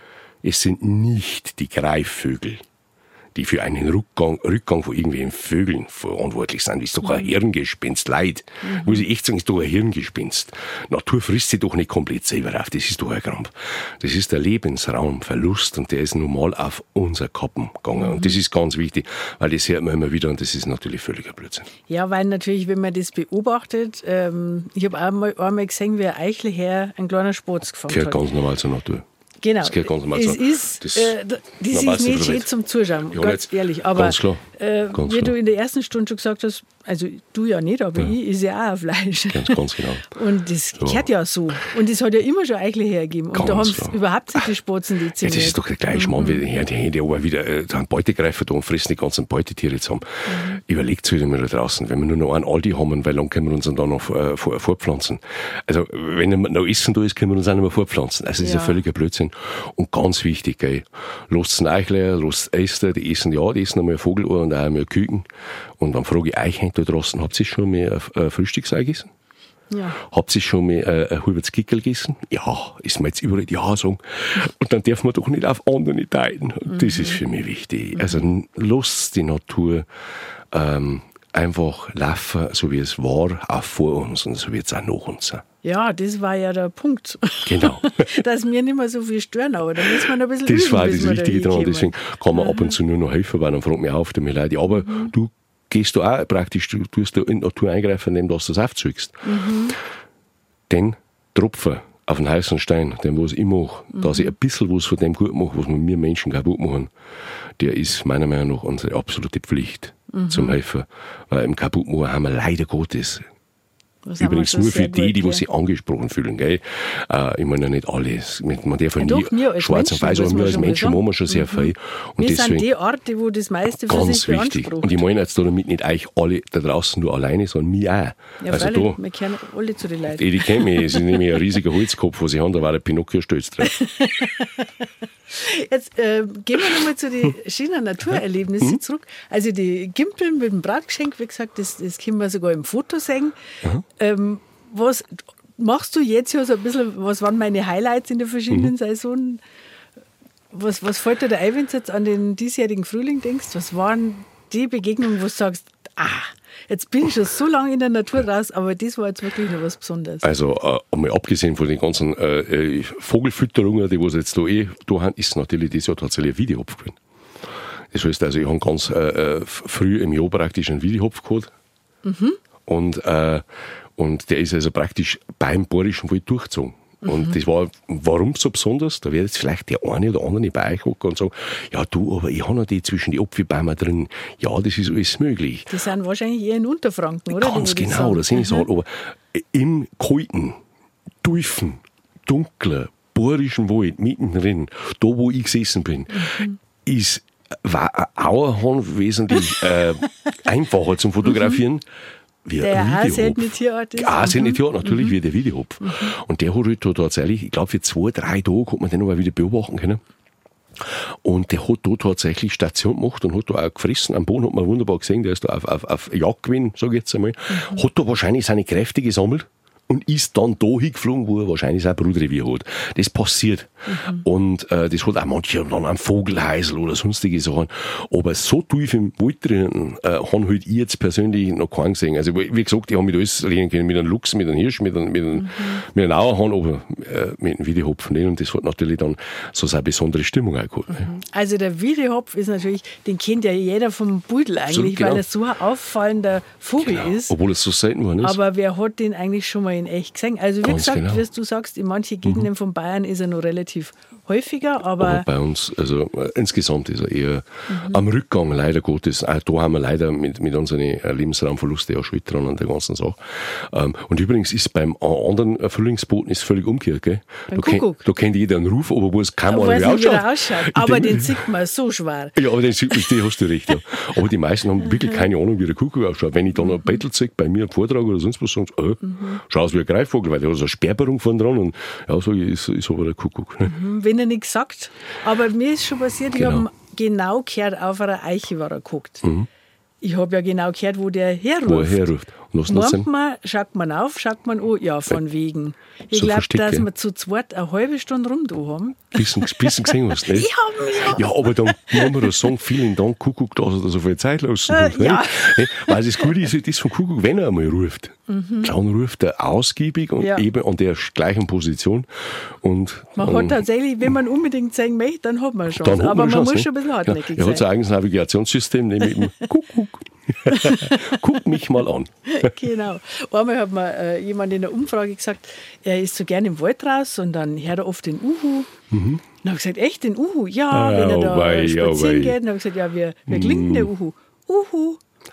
es sind nicht die Greifvögel, die für einen Rückgang, Rückgang von irgendwelchen Vögeln verantwortlich sind. Das ist doch ein Hirngespinst, Leid. Mhm. Muss ich echt sagen, ist doch ein Hirngespinst. Natur frisst sich doch nicht komplett selber auf. Das ist doch ein Krampf. Das ist der Lebensraumverlust und der ist normal auf unser Kappen gegangen. Mhm. Und das ist ganz wichtig, weil das hört man immer wieder und das ist natürlich völliger Blödsinn. Ja, weil natürlich, wenn man das beobachtet, ähm, ich habe einmal, einmal gesehen, wie ein Eichelherr ein kleiner Spatz gefangen hat. Gehört ganz normal zur Natur. Genau, das ganz normal es so. ist, das, äh, das ist nicht schön zum Zuschauen, ja, ganz nicht. ehrlich. Aber ganz klar. Äh, ganz wie klar. du in der ersten Stunde schon gesagt hast, also du ja nicht, aber ja. ich ist ja auch ein Fleisch. Ganz, ganz genau. Und das ja. gehört ja so. Und es hat ja immer schon Eichle hergegeben. Und ganz da haben klar. es überhaupt nicht die Spatzen dezimiert. Ja, das ist doch der gleiche Mann, wie die Hände, die Hände aber wieder äh, einen Beutegreifer da und fressen die ganzen Beutetiere zusammen. Mhm. Überlegt euch mal da draußen, wenn wir nur noch einen Aldi haben, weil lang können wir uns dann da noch äh, vor, vorpflanzen. Also wenn noch Essen da ist, können wir uns auch nicht mehr vorpflanzen. Also das ja. ist ein völliger Blödsinn. Und ganz wichtig, gell, lasst den Eichler, lasst Äster, die essen ja, die essen einmal ein Vogelohr und auch einmal Küken. Und dann frage ich euch da draußen, habt ihr schon mal ein Frühstücksei gegessen? Ja. Habt ihr schon mal ein, ein halbes Kickel gegessen? Ja, ist mir jetzt überall ja sagen. Und dann darf man doch nicht auf andere teilen. Und mhm. das ist für mich wichtig. Mhm. Also lasst die Natur ähm, einfach laufen, so wie es war, auch vor uns und so wird es auch nach uns sein. Ja, das war ja der Punkt. Genau. Dass wir nicht mehr so viel stören, aber da muss man ein bisschen Das üben, war bis das Wichtige da dran. Deswegen kann man Aha. ab und zu nur noch helfen, weil dann fragt mich auf, mir leid. Aber mhm. du gehst da auch praktisch, du tust da in die Natur eingreifen, indem du das aufzügst. Mhm. Den Tropfen auf den heißen Stein, den was ich mache, mhm. dass ich ein bisschen was von dem gut mache, was wir Menschen kaputt machen, der ist meiner Meinung nach unsere absolute Pflicht mhm. zum Helfen. Weil im Kaputtmachen haben wir leider Gottes. Das übrigens nur für die, die, die sich angesprochen fühlen. Gell? Äh, ich meine ja nicht alles. Man darf ja, ja nie doch, schwarz und weiß, aber wir als Menschen machen wir schon sehr viel. Und wir deswegen, sind die Orte, wo das meiste für ganz sich wichtig. beansprucht. Und ich meine jetzt damit nicht euch alle da draußen nur alleine, sondern mich auch. Ja, also freilich, da, wir kennen alle zu den Leuten. Die, die kennen mich, es ist nämlich ein riesiger Holzkopf, was ich habe, da war der Pinocchio stolz drauf. Jetzt äh, gehen wir nochmal zu den schönen Naturerlebnissen mhm. zurück. Also die Gimpeln mit dem Brautgeschenk, wie gesagt, das, das können wir sogar im Foto sehen. Mhm. Ähm, was machst du jetzt ja so ein bisschen, was waren meine Highlights in der verschiedenen mhm. Saisonen? Was, was fällt dir da ein, wenn du jetzt an den diesjährigen Frühling denkst? Was waren die Begegnungen, wo du sagst, ah, jetzt bin ich schon so lange in der Natur raus, aber das war jetzt wirklich noch was Besonderes. Also äh, einmal abgesehen von den ganzen äh, Vogelfütterungen, die was jetzt da eh da haben, ist natürlich das Jahr tatsächlich ein Wiedehopf gewesen. Das heißt also, ich habe ganz äh, früh im Jahr praktisch einen Wiedehopf gehabt. Mhm. Und, äh, und der ist also praktisch beim Bayerischen Wald durchgezogen. Und mhm. das war, warum so besonders? Da wird jetzt vielleicht der eine oder andere bei euch hocken und sagen, ja du, aber ich habe noch die zwischen die Apfelbäume drin. Ja, das ist alles möglich. Die sind wahrscheinlich eher in Unterfranken, oder? Ganz genau, das sind ich sagen. Aber im kalten, tiefen, dunklen, bohrischen Wald, mittendrin, da wo ich gesessen bin, mhm. ist war ein Auerhahn wesentlich äh, einfacher zum Fotografieren. Mhm. Wie der ein seltene Tierart ist. Ja, seltene Tierart, natürlich, mhm. wie der Wiedehopf. Mhm. Und der hat halt da tatsächlich, ich glaube, für zwei, drei Tage hat man den noch wieder beobachten können. Und der hat da tatsächlich Station gemacht und hat da auch gefressen. Am Boden hat man wunderbar gesehen, der ist da auf, auf, auf Jagd gewesen, sage ich jetzt einmal. Mhm. Hat da wahrscheinlich seine Kräfte gesammelt und ist dann da hingeflogen, wo er wahrscheinlich sein Brutrevier hat. Das passiert. Mhm. Und äh, das hat auch manche dann einen Vogelhäusl oder sonstige Sachen. Aber so tief im Wald drinnen äh, haben halt ich jetzt persönlich noch keinen gesehen. Also wie gesagt, ich habe mit alles lernen können, mit einem Luchs, mit einem Hirsch, mit einem, mit einem, mhm. mit einem Auerhahn, aber äh, mit einem Wiedehopf nicht. Und das hat natürlich dann so seine besondere Stimmung auch gehabt. Mhm. Also der Wiedehopf ist natürlich, den kennt ja jeder vom Pudel eigentlich, so, genau. weil er so ein auffallender Vogel genau. ist. Obwohl es so selten war. Aber wer hat den eigentlich schon mal in echt gesehen? Also wie Ganz gesagt, genau. wie du sagst, in manchen Gegenden mhm. von Bayern ist er noch relativ häufiger, aber... aber bei uns, also äh, insgesamt ist er eher mhm. am Rückgang, leider Gottes. Auch da haben wir leider mit, mit unseren äh, Lebensraumverlusten ja Schuld dran an der ganzen Sache. Ähm, und übrigens ist beim anderen Frühlingsboten ist völlig umgekehrt, gell? Beim da, Kuckuck. Kennt, da kennt jeder einen Ruf, aber wo es kaum mal wie ausschaut. ausschaut. Aber den sieht man so schwer. Ja, aber den sieht man, die hast du recht, ja. Aber die meisten haben wirklich keine Ahnung, wie der Kuckuck ausschaut. Wenn ich dann ein Battle zeige, bei mir einen Vortrag oder sonst was, sagen sie, äh, mhm. schau aus wie ein Greifvogel, weil der hat so eine Sperrbarung vorne dran und ja, so ist, ist aber der Kuckuck. Ne? Mhm, wenn er nichts sagt. Aber mir ist schon passiert, genau. ich habe genau gehört, auf einer Eiche war er geguckt. Mhm. Ich habe ja genau gehört, wo der herruft. Wo er herruft. Meint man, schaut man auf, schaut man an, ja, von wegen. Ich so glaube, dass wir zu zweit eine halbe Stunde rum da haben. Bisschen, bisschen gesehen hast, nicht? Ich habe ja. ja, aber dann muss man das sagen, vielen Dank, Kuckuck, dass er da so viel Zeit lassen hat. Äh, ja. Weil das Gute ist, das vom Kuckuck, wenn er einmal ruft, mhm. dann ruft er ausgiebig und ja. eben an der gleichen Position. Und man hat tatsächlich, wenn man unbedingt sagen möchte, dann hat man schon. Aber man Chance, muss schon ein bisschen hartnäckig ja, sein. Er hat sein eigenes Navigationssystem, nämlich eben Kuckuck. Guck mich mal an. Genau. Einmal hat mir äh, jemand in der Umfrage gesagt, er ist so gerne im Wald raus und dann hört er oft den Uhu. Mhm. Dann habe ich gesagt, echt, den Uhu? Ja, ah, wenn er da oh wei, spazieren oh geht. Dann habe ich gesagt, ja, wie, wie klingt denn der Uhu? Uhu,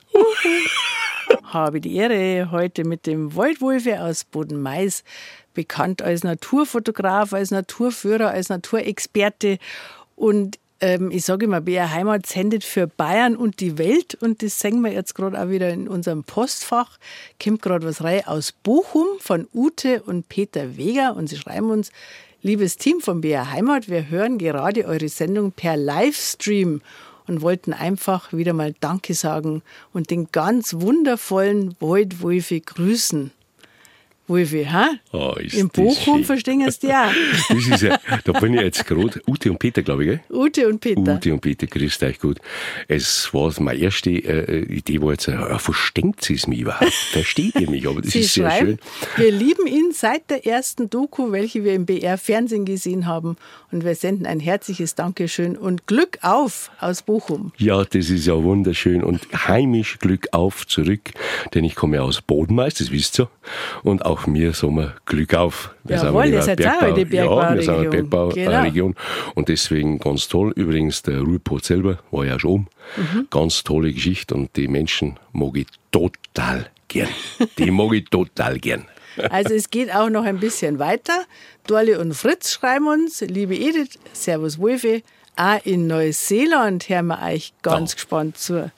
Uhu. Habe die Ehre, heute mit dem Waldwolfe aus Bodenmais, bekannt als Naturfotograf, als Naturführer, als Naturexperte. Und Ähm, ich sage immer, B R Heimat sendet für Bayern und die Welt und das sehen wir jetzt gerade auch wieder in unserem Postfach. Kommt gerade was rein aus Bochum von Ute und Peter Weger und sie schreiben uns, liebes Team von B R Heimat, wir hören gerade eure Sendung per Livestream und wollten einfach wieder mal Danke sagen und den ganz wundervollen Waldwolfe grüßen. Wolfi, ha? Oh, ist in Bochum verstehen es die auch. Das ist ja, da bin ich jetzt gerade. Ute und Peter, glaube ich, gell? Ute und Peter. Ute und Peter, grüßt euch gut. Es war meine erste äh, Idee, war jetzt, äh, versteht sie es mich überhaupt? Versteht ihr mich? Aber das sie ist sehr schön. Wir lieben ihn seit der ersten Doku, welche wir im B R-Fernsehen gesehen haben. Und wir senden ein herzliches Dankeschön und Glück auf aus Bochum. Ja, das ist ja wunderschön. Und heimisch Glück auf zurück, denn ich komme aus Bodenmais, das wisst ihr. Und auch Auch wir sagen wir Glück auf. Wir Jawohl, ihr seid auch eine Bergbauregion. Ja, wir sind eine Bergbauregion. Genau. Und deswegen ganz toll. Übrigens, der Ruhrpott selber war ja schon oben. Mhm. Ganz tolle Geschichte und die Menschen mag ich total gern. Die mag ich total gern. Also es geht auch noch ein bisschen weiter. Dorle und Fritz schreiben uns, liebe Edith, Servus Wolfi, auch in Neuseeland hören wir euch ganz oh. gespannt zu.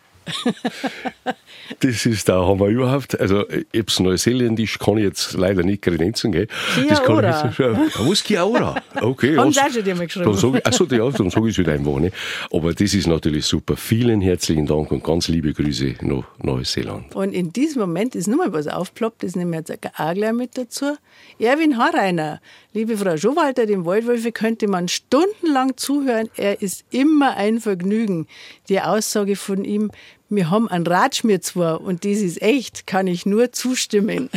Das ist der Hammer überhaupt. Also, jetzt Neuseeländisch kann ich jetzt leider nicht kredenzen, gell? Kia das kann ora. Ich nicht, was Kia ora? Okay. Haben Sie auch schon mal geschrieben? Dann sage ich, achso, ja, dann sage ich es wieder einfach nicht. Aber das ist natürlich super. Vielen herzlichen Dank und ganz liebe Grüße nach Neuseeland. Und in diesem Moment ist nur mal was aufgeploppt, das nehmen wir jetzt auch gleich mit dazu. Erwin Harreiner, liebe Frau Schowalter, dem Waldwolfe könnte man stundenlang zuhören. Er ist immer ein Vergnügen. Die Aussage von ihm, wir haben einen Ratschmier zwar und das ist echt, kann ich nur zustimmen.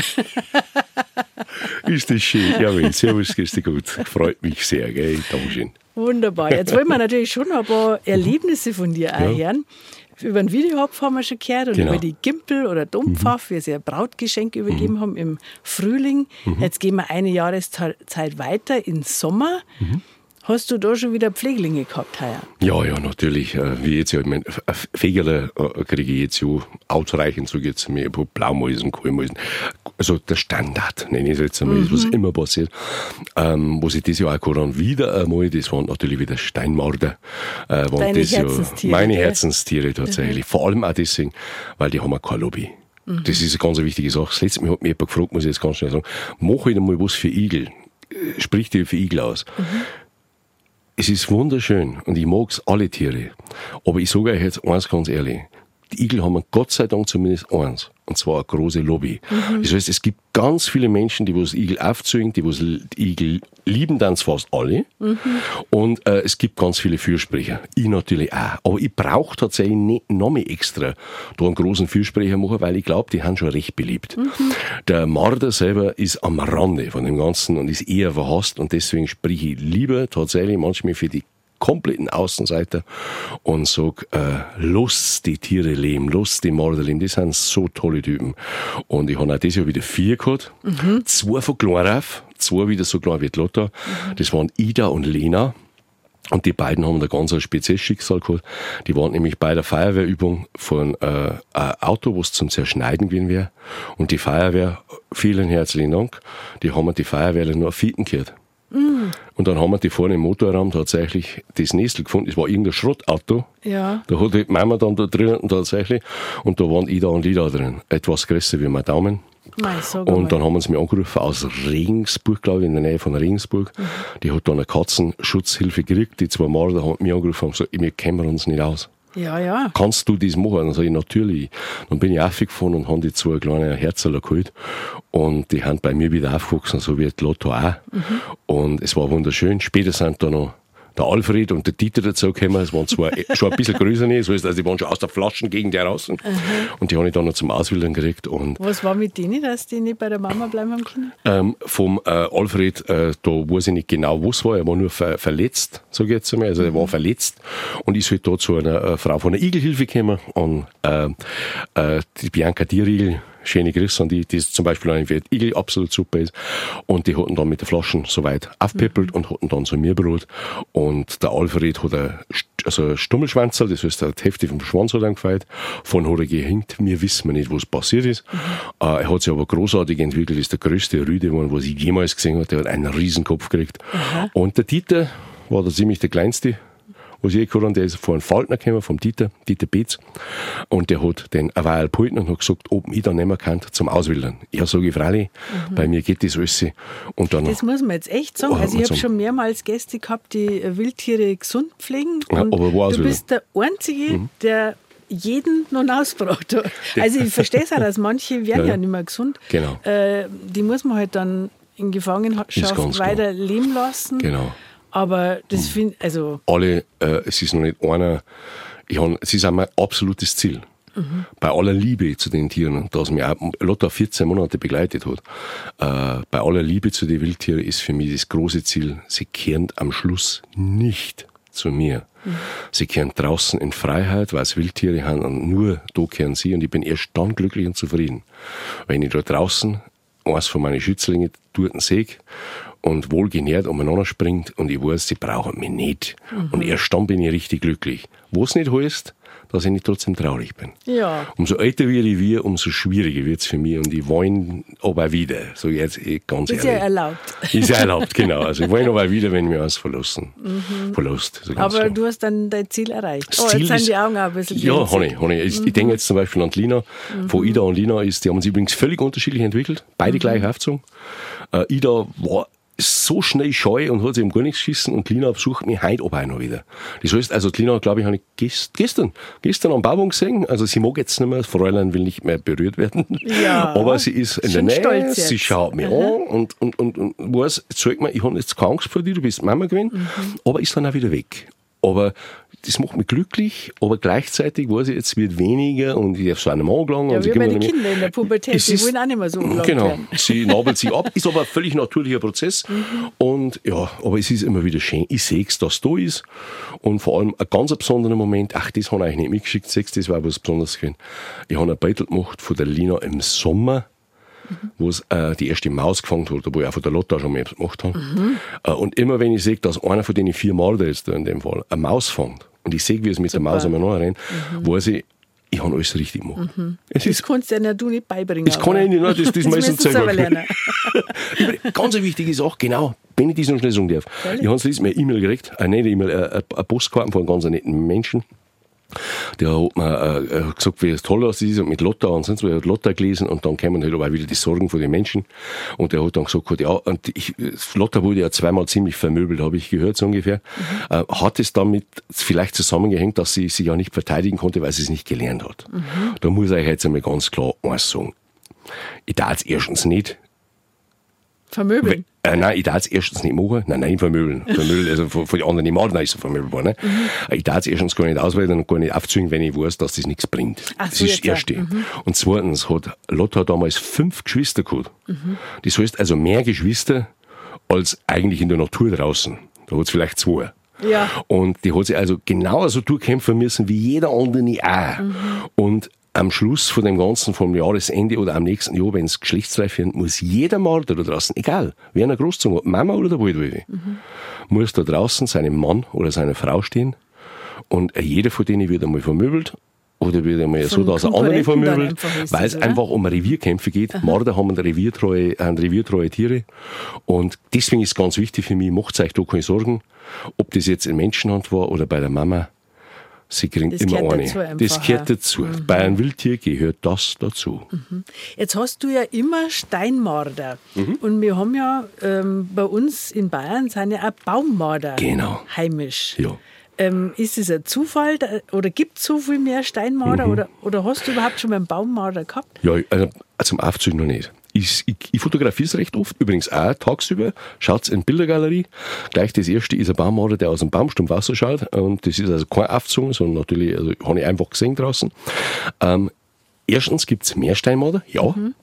Ist das schön. Ja, wenn. Servus, grüß dich gut. Freut mich sehr, gell? Dankeschön. Wunderbar. Jetzt wollen wir natürlich schon ein paar Erlebnisse von dir auch ja. hören. über den Videohopf haben wir schon gehört und Genau. über die Gimpel oder Dompfaff, wie sie ein Brautgeschenk übergeben haben im Frühling. Jetzt gehen wir eine Jahreszeit weiter, in Sommer. Hast du da schon wieder Pfleglinge gehabt heuer? Ja, ja, natürlich. Äh, Wie jetzt ja, ich mein, Fegerle äh, kriege ich jetzt ja ausreichend, so jetzt mir Blaumäusen, Kohlmäusen. Also der Standard, nenne ich es jetzt einmal, das, was immer passiert. Ähm, was ich dieses Jahr auch dann wieder einmal, das waren natürlich wieder Steinmarder. Äh, waren Deine das Herzenstiere, Ja, meine gell? Herzенstiere tatsächlich. Vor allem auch deswegen, weil die haben auch keine Lobby. Das ist eine ganz wichtige Sache. Das letzte Mal hat mich jemand gefragt, muss ich jetzt ganz schnell sagen, mach halt einmal was für Igel. Sprich dir für Igel aus. Es ist wunderschön und ich mag's alle Tiere. Aber ich sage euch jetzt eins ganz ehrlich. Die Igel haben Gott sei Dank zumindest eins. Und zwar eine große Lobby. Mhm. Das heißt, es gibt ganz viele Menschen, die was Igel aufzügen, die was die Igel lieben, dann fast alle. Mhm. Und äh, es gibt ganz viele Fürsprecher. Ich natürlich auch. Aber ich brauche tatsächlich nicht noch mehr extra da einen großen Fürsprecher machen, weil ich glaube, die haben schon recht beliebt. Mhm. Der Marder selber ist am Rande von dem Ganzen und ist eher verhasst. Und deswegen spreche ich lieber tatsächlich manchmal für die kompletten Außenseiter und sag, äh, los die Tiere leben, los die Marder leben, das sind so tolle Typen. Und ich habe auch dieses Jahr wieder vier gehabt, mhm. zwei von klein auf, zwei wieder so klein wie die Lotta. Mhm. Das waren Ida und Lena. Und die beiden haben da ganz ein spezielles Schicksal gehabt. Die waren nämlich bei der Feuerwehrübung von äh, ein Auto, was zum Zerschneiden gewesen wäre. Und die Feuerwehr, vielen herzlichen Dank, die haben die Feuerwehrler nur auf Fieten gehört. Mm. Und dann haben wir die vorne im Motorraum tatsächlich das Nestel gefunden. Es war irgendein Schrottauto. Ja. Da hat die Mama dann da drinnen tatsächlich. Und da waren Ida und Lida drin. Etwas größer wie mein Daumen. Nein, sag und mal. dann haben wir uns mir angerufen aus Regensburg, glaube ich, in der Nähe von Regensburg. Mhm. Die hat dann eine Katzenschutzhilfe gekriegt. Die zwei Marder haben mich angerufen und gesagt, wir kennen uns nicht aus. Ja, ja. Kannst du das machen? Dann sage ich, natürlich. Dann bin ich aufgefahren und habe die zwei kleine Herzerl geholt. Und die haben bei mir wieder aufgewachsen, so wie die Lotto auch. Mhm. Und es war wunderschön. Später sind da noch der Alfred und der Dieter dazu gekommen. Es waren zwar schon ein bisschen größer, nicht. So ist, also die waren schon aus der Flaschengegend heraus. Mhm. Und die habe ich dann noch zum Auswildern gekriegt. Und was war mit denen, dass die nicht bei der Mama bleiben haben können? Ähm, vom äh, Alfred, äh, da weiß ich nicht genau, was war. Er war nur ver- verletzt, sage ich jetzt einmal. Also er war verletzt und ist halt da zu einer äh, Frau von der Igelhilfe gekommen. Und äh, äh, die Bianca Dierigel, schöne Grüße an die, die zum Beispiel eine für die Igel absolut super ist. Und die hatten dann mit den Flaschen soweit aufgepäppelt mhm. und hatten dann so mir Brot. Und der Alfred hat ein, also ein Stummelschwanzerl, das heißt, er hat Hälfte vom Schwanz hat gefeiert. Von hat er gehängt. Wir wissen nicht, was passiert ist. Mhm. Äh, er hat sich aber großartig entwickelt, ist der größte Rüde, was ich jemals gesehen habe. Der hat einen Riesenkopf gekriegt. Mhm. Und der Dieter war da ziemlich der kleinste. Was ich gehört habe, der ist vor einem Faltner gekommen, vom Dieter, Dieter Beetz. Und der hat den eine Weile gehalten und hat gesagt, ob ich da nicht mehr kann zum Auswildern. Ja, sage ich, freilich, mhm. bei mir geht das alles. Und dann, das muss man jetzt echt sagen. Oh, also ich habe sagen. schon mehrmals Gäste gehabt, die Wildtiere gesund pflegen. Ja, und aber war du bist der Einzige, mhm. der jeden noch ausgebracht hat. Also ich verstehe es auch, dass manche werden ja, ja nicht mehr gesund. Genau. Äh, die muss man halt dann in Gefangenschaft weiter klar. leben lassen. Genau. Aber das mhm. finde also alle, äh, es ist noch nicht einer, ich hab, es ist auch mein absolutes Ziel. Mhm. Bei aller Liebe zu den Tieren, dass mich auch Lotta vierzehn Monate begleitet hat, äh, bei aller Liebe zu den Wildtieren ist für mich das große Ziel, sie kehren am Schluss nicht zu mir. Mhm. Sie kehren draußen in Freiheit, weil es Wildtiere haben und nur da kehren sie und ich bin erst dann glücklich und zufrieden. Wenn ich da draußen eins von meinen Schützlingen dort sehe und wohlgenährt umeinander springt und ich weiß, sie brauchen mich nicht. Mhm. Und erst dann bin ich richtig glücklich. Was nicht heißt, dass ich nicht trotzdem traurig bin. Ja. Umso älter werde ich wir, umso schwieriger wird es für mich und ich weine aber wieder. So jetzt ganz ist ehrlich. Ist ja erlaubt. Ist ja erlaubt, genau. Also ich weine aber wieder, wenn wir uns verlassen. Mhm. Verlust. So aber klar. Du hast dann dein Ziel erreicht. Das oh, Ziel jetzt sind ist, die Augen auch ein bisschen Ja, glänzend. habe ich. Hab ich. Ich, mhm. ich denke jetzt zum Beispiel an die Lina. Mhm. Von Ida und Lina ist, die haben sich übrigens völlig unterschiedlich entwickelt. Beide mhm. gleich aufgezogen. Äh, Ida war so schnell scheu und hat sich um gar nichts geschissen und Lina besucht mich heute aber auch noch wieder. Das heißt, also Lina, glaube ich, habe ich gest, gestern, gestern am Bauwagen gesehen. Also sie mag jetzt nicht mehr, das Fräulein will nicht mehr berührt werden. Ja, aber sie ist in der Nähe, sie schaut mich mhm. an und, und, und, und weiß, zeigt mir, ich habe jetzt keine Angst vor dir, du bist Mama gewesen, mhm. aber ist dann auch wieder weg. aber das macht mich glücklich, aber gleichzeitig weiß ich, jetzt wird weniger und ich darf so einem angelangen. Ja, und wie meine Kinder in der Pubertät, es die ist, wollen auch nicht mehr so angelangt genau, werden. sie nabelt sich ab, ist aber ein völlig natürlicher Prozess. Mhm. Und ja, aber es ist immer wieder schön. Ich sehe es, dass es da ist. Und vor allem ein ganz besonderer Moment, ach, das habe ich eigentlich nicht mitgeschickt, sechs, das war was Besonderes gewesen. Ich habe ein Beitel gemacht von der Lina im Sommer, mhm. wo es äh, die erste Maus gefangen wurde, wo ich auch von der Lotta schon mehr gemacht habe. Mhm. Äh, und immer wenn ich sehe, dass einer von den vier Morden jetzt in dem Fall eine Maus fängt, und ich sehe, wie es mit Super. Der Maus einmal nachrennt, mhm. weiß ich, ich habe alles richtig gemacht. Mhm. Es das ist, kannst du ja du nicht beibringen. Das kann ich nicht, das, das, das meistens selber lernen. Ganz eine wichtige Sache, genau, wenn ich das noch schnell sagen darf. Ehrlich? Ich habe letztes Mal eine E-Mail gekriegt, eine nette E-Mail, eine, eine Postkarten von einem ganz netten Menschen. Der hat mir äh, gesagt, wie es toll das ist und mit Lotta und sonst was. Er hat Lotta gelesen und dann kamen halt auch wieder die Sorgen von den Menschen. Und der hat dann gesagt, ja, und ich, Lotta wurde ja zweimal ziemlich vermöbelt, habe ich gehört, so ungefähr. Mhm. Äh, hat es damit vielleicht zusammengehängt, dass sie sich ja nicht verteidigen konnte, weil sie es nicht gelernt hat. Mhm. Da muss ich jetzt einmal ganz klar eins sagen. Ich darf es erstens nicht vermöbeln? Äh, nein, ich darf es erstens nicht machen. Nein, nein, vermöbeln. Vermöbeln, also von, von den anderen nicht machen, ist es vermöbelbar. Ne? Mhm. Ich darf es erstens gar nicht auswählen und gar nicht aufzwingen, wenn ich weiß, dass das nichts bringt. Ach, das so ist das Erste. Ja. Mhm. Und zweitens hat Lotta damals fünf Geschwister gehabt. Mhm. Das heißt also mehr Geschwister als eigentlich in der Natur draußen. Da hat es vielleicht zwei. Ja. Und die hat sich also genauso durchkämpfen müssen wie jeder andere auch. Mhm. Und am Schluss von dem Ganzen, vom Jahresende oder am nächsten Jahr, wenn es geschlechtsreif wird, muss jeder Marder da draußen, egal, wer eine Großzunge hat, Mama oder der Waldwölfe, mhm. muss da draußen seinem Mann oder seiner Frau stehen und jeder von denen wird einmal vermöbelt oder wird einmal so, dass er andere vermöbelt, weil es einfach um Revierkämpfe geht. Aha. Marder haben reviertreue, haben reviertreue Tiere und deswegen ist es ganz wichtig für mich, macht euch da keine Sorgen, ob das jetzt in Menschenhand war oder bei der Mama. Sie kriegen das immer eine. Das gehört dazu. Mhm. Bei einem Wildtier gehört das dazu. Mhm. Jetzt hast du ja immer Steinmarder. Mhm. Und wir haben ja ähm, bei uns in Bayern sind ja auch Baummarder genau. heimisch. Ja. Ähm, ist es ein Zufall oder gibt es so viel mehr Steinmarder mhm. oder, oder hast du überhaupt schon mal einen Baummarder gehabt? Ja, also zum Aufzügen noch nicht. Ich, ich, ich fotografiere es recht oft, übrigens auch tagsüber. Schaut in die Bildergalerie. Gleich das erste ist ein Baummarder, der aus dem Baumstumpf rausschaut. Und das ist also kein Aufzug, sondern natürlich, also habe ich einfach gesehen draußen. Ähm, erstens gibt es mehr Steinmarder, ja. Mhm.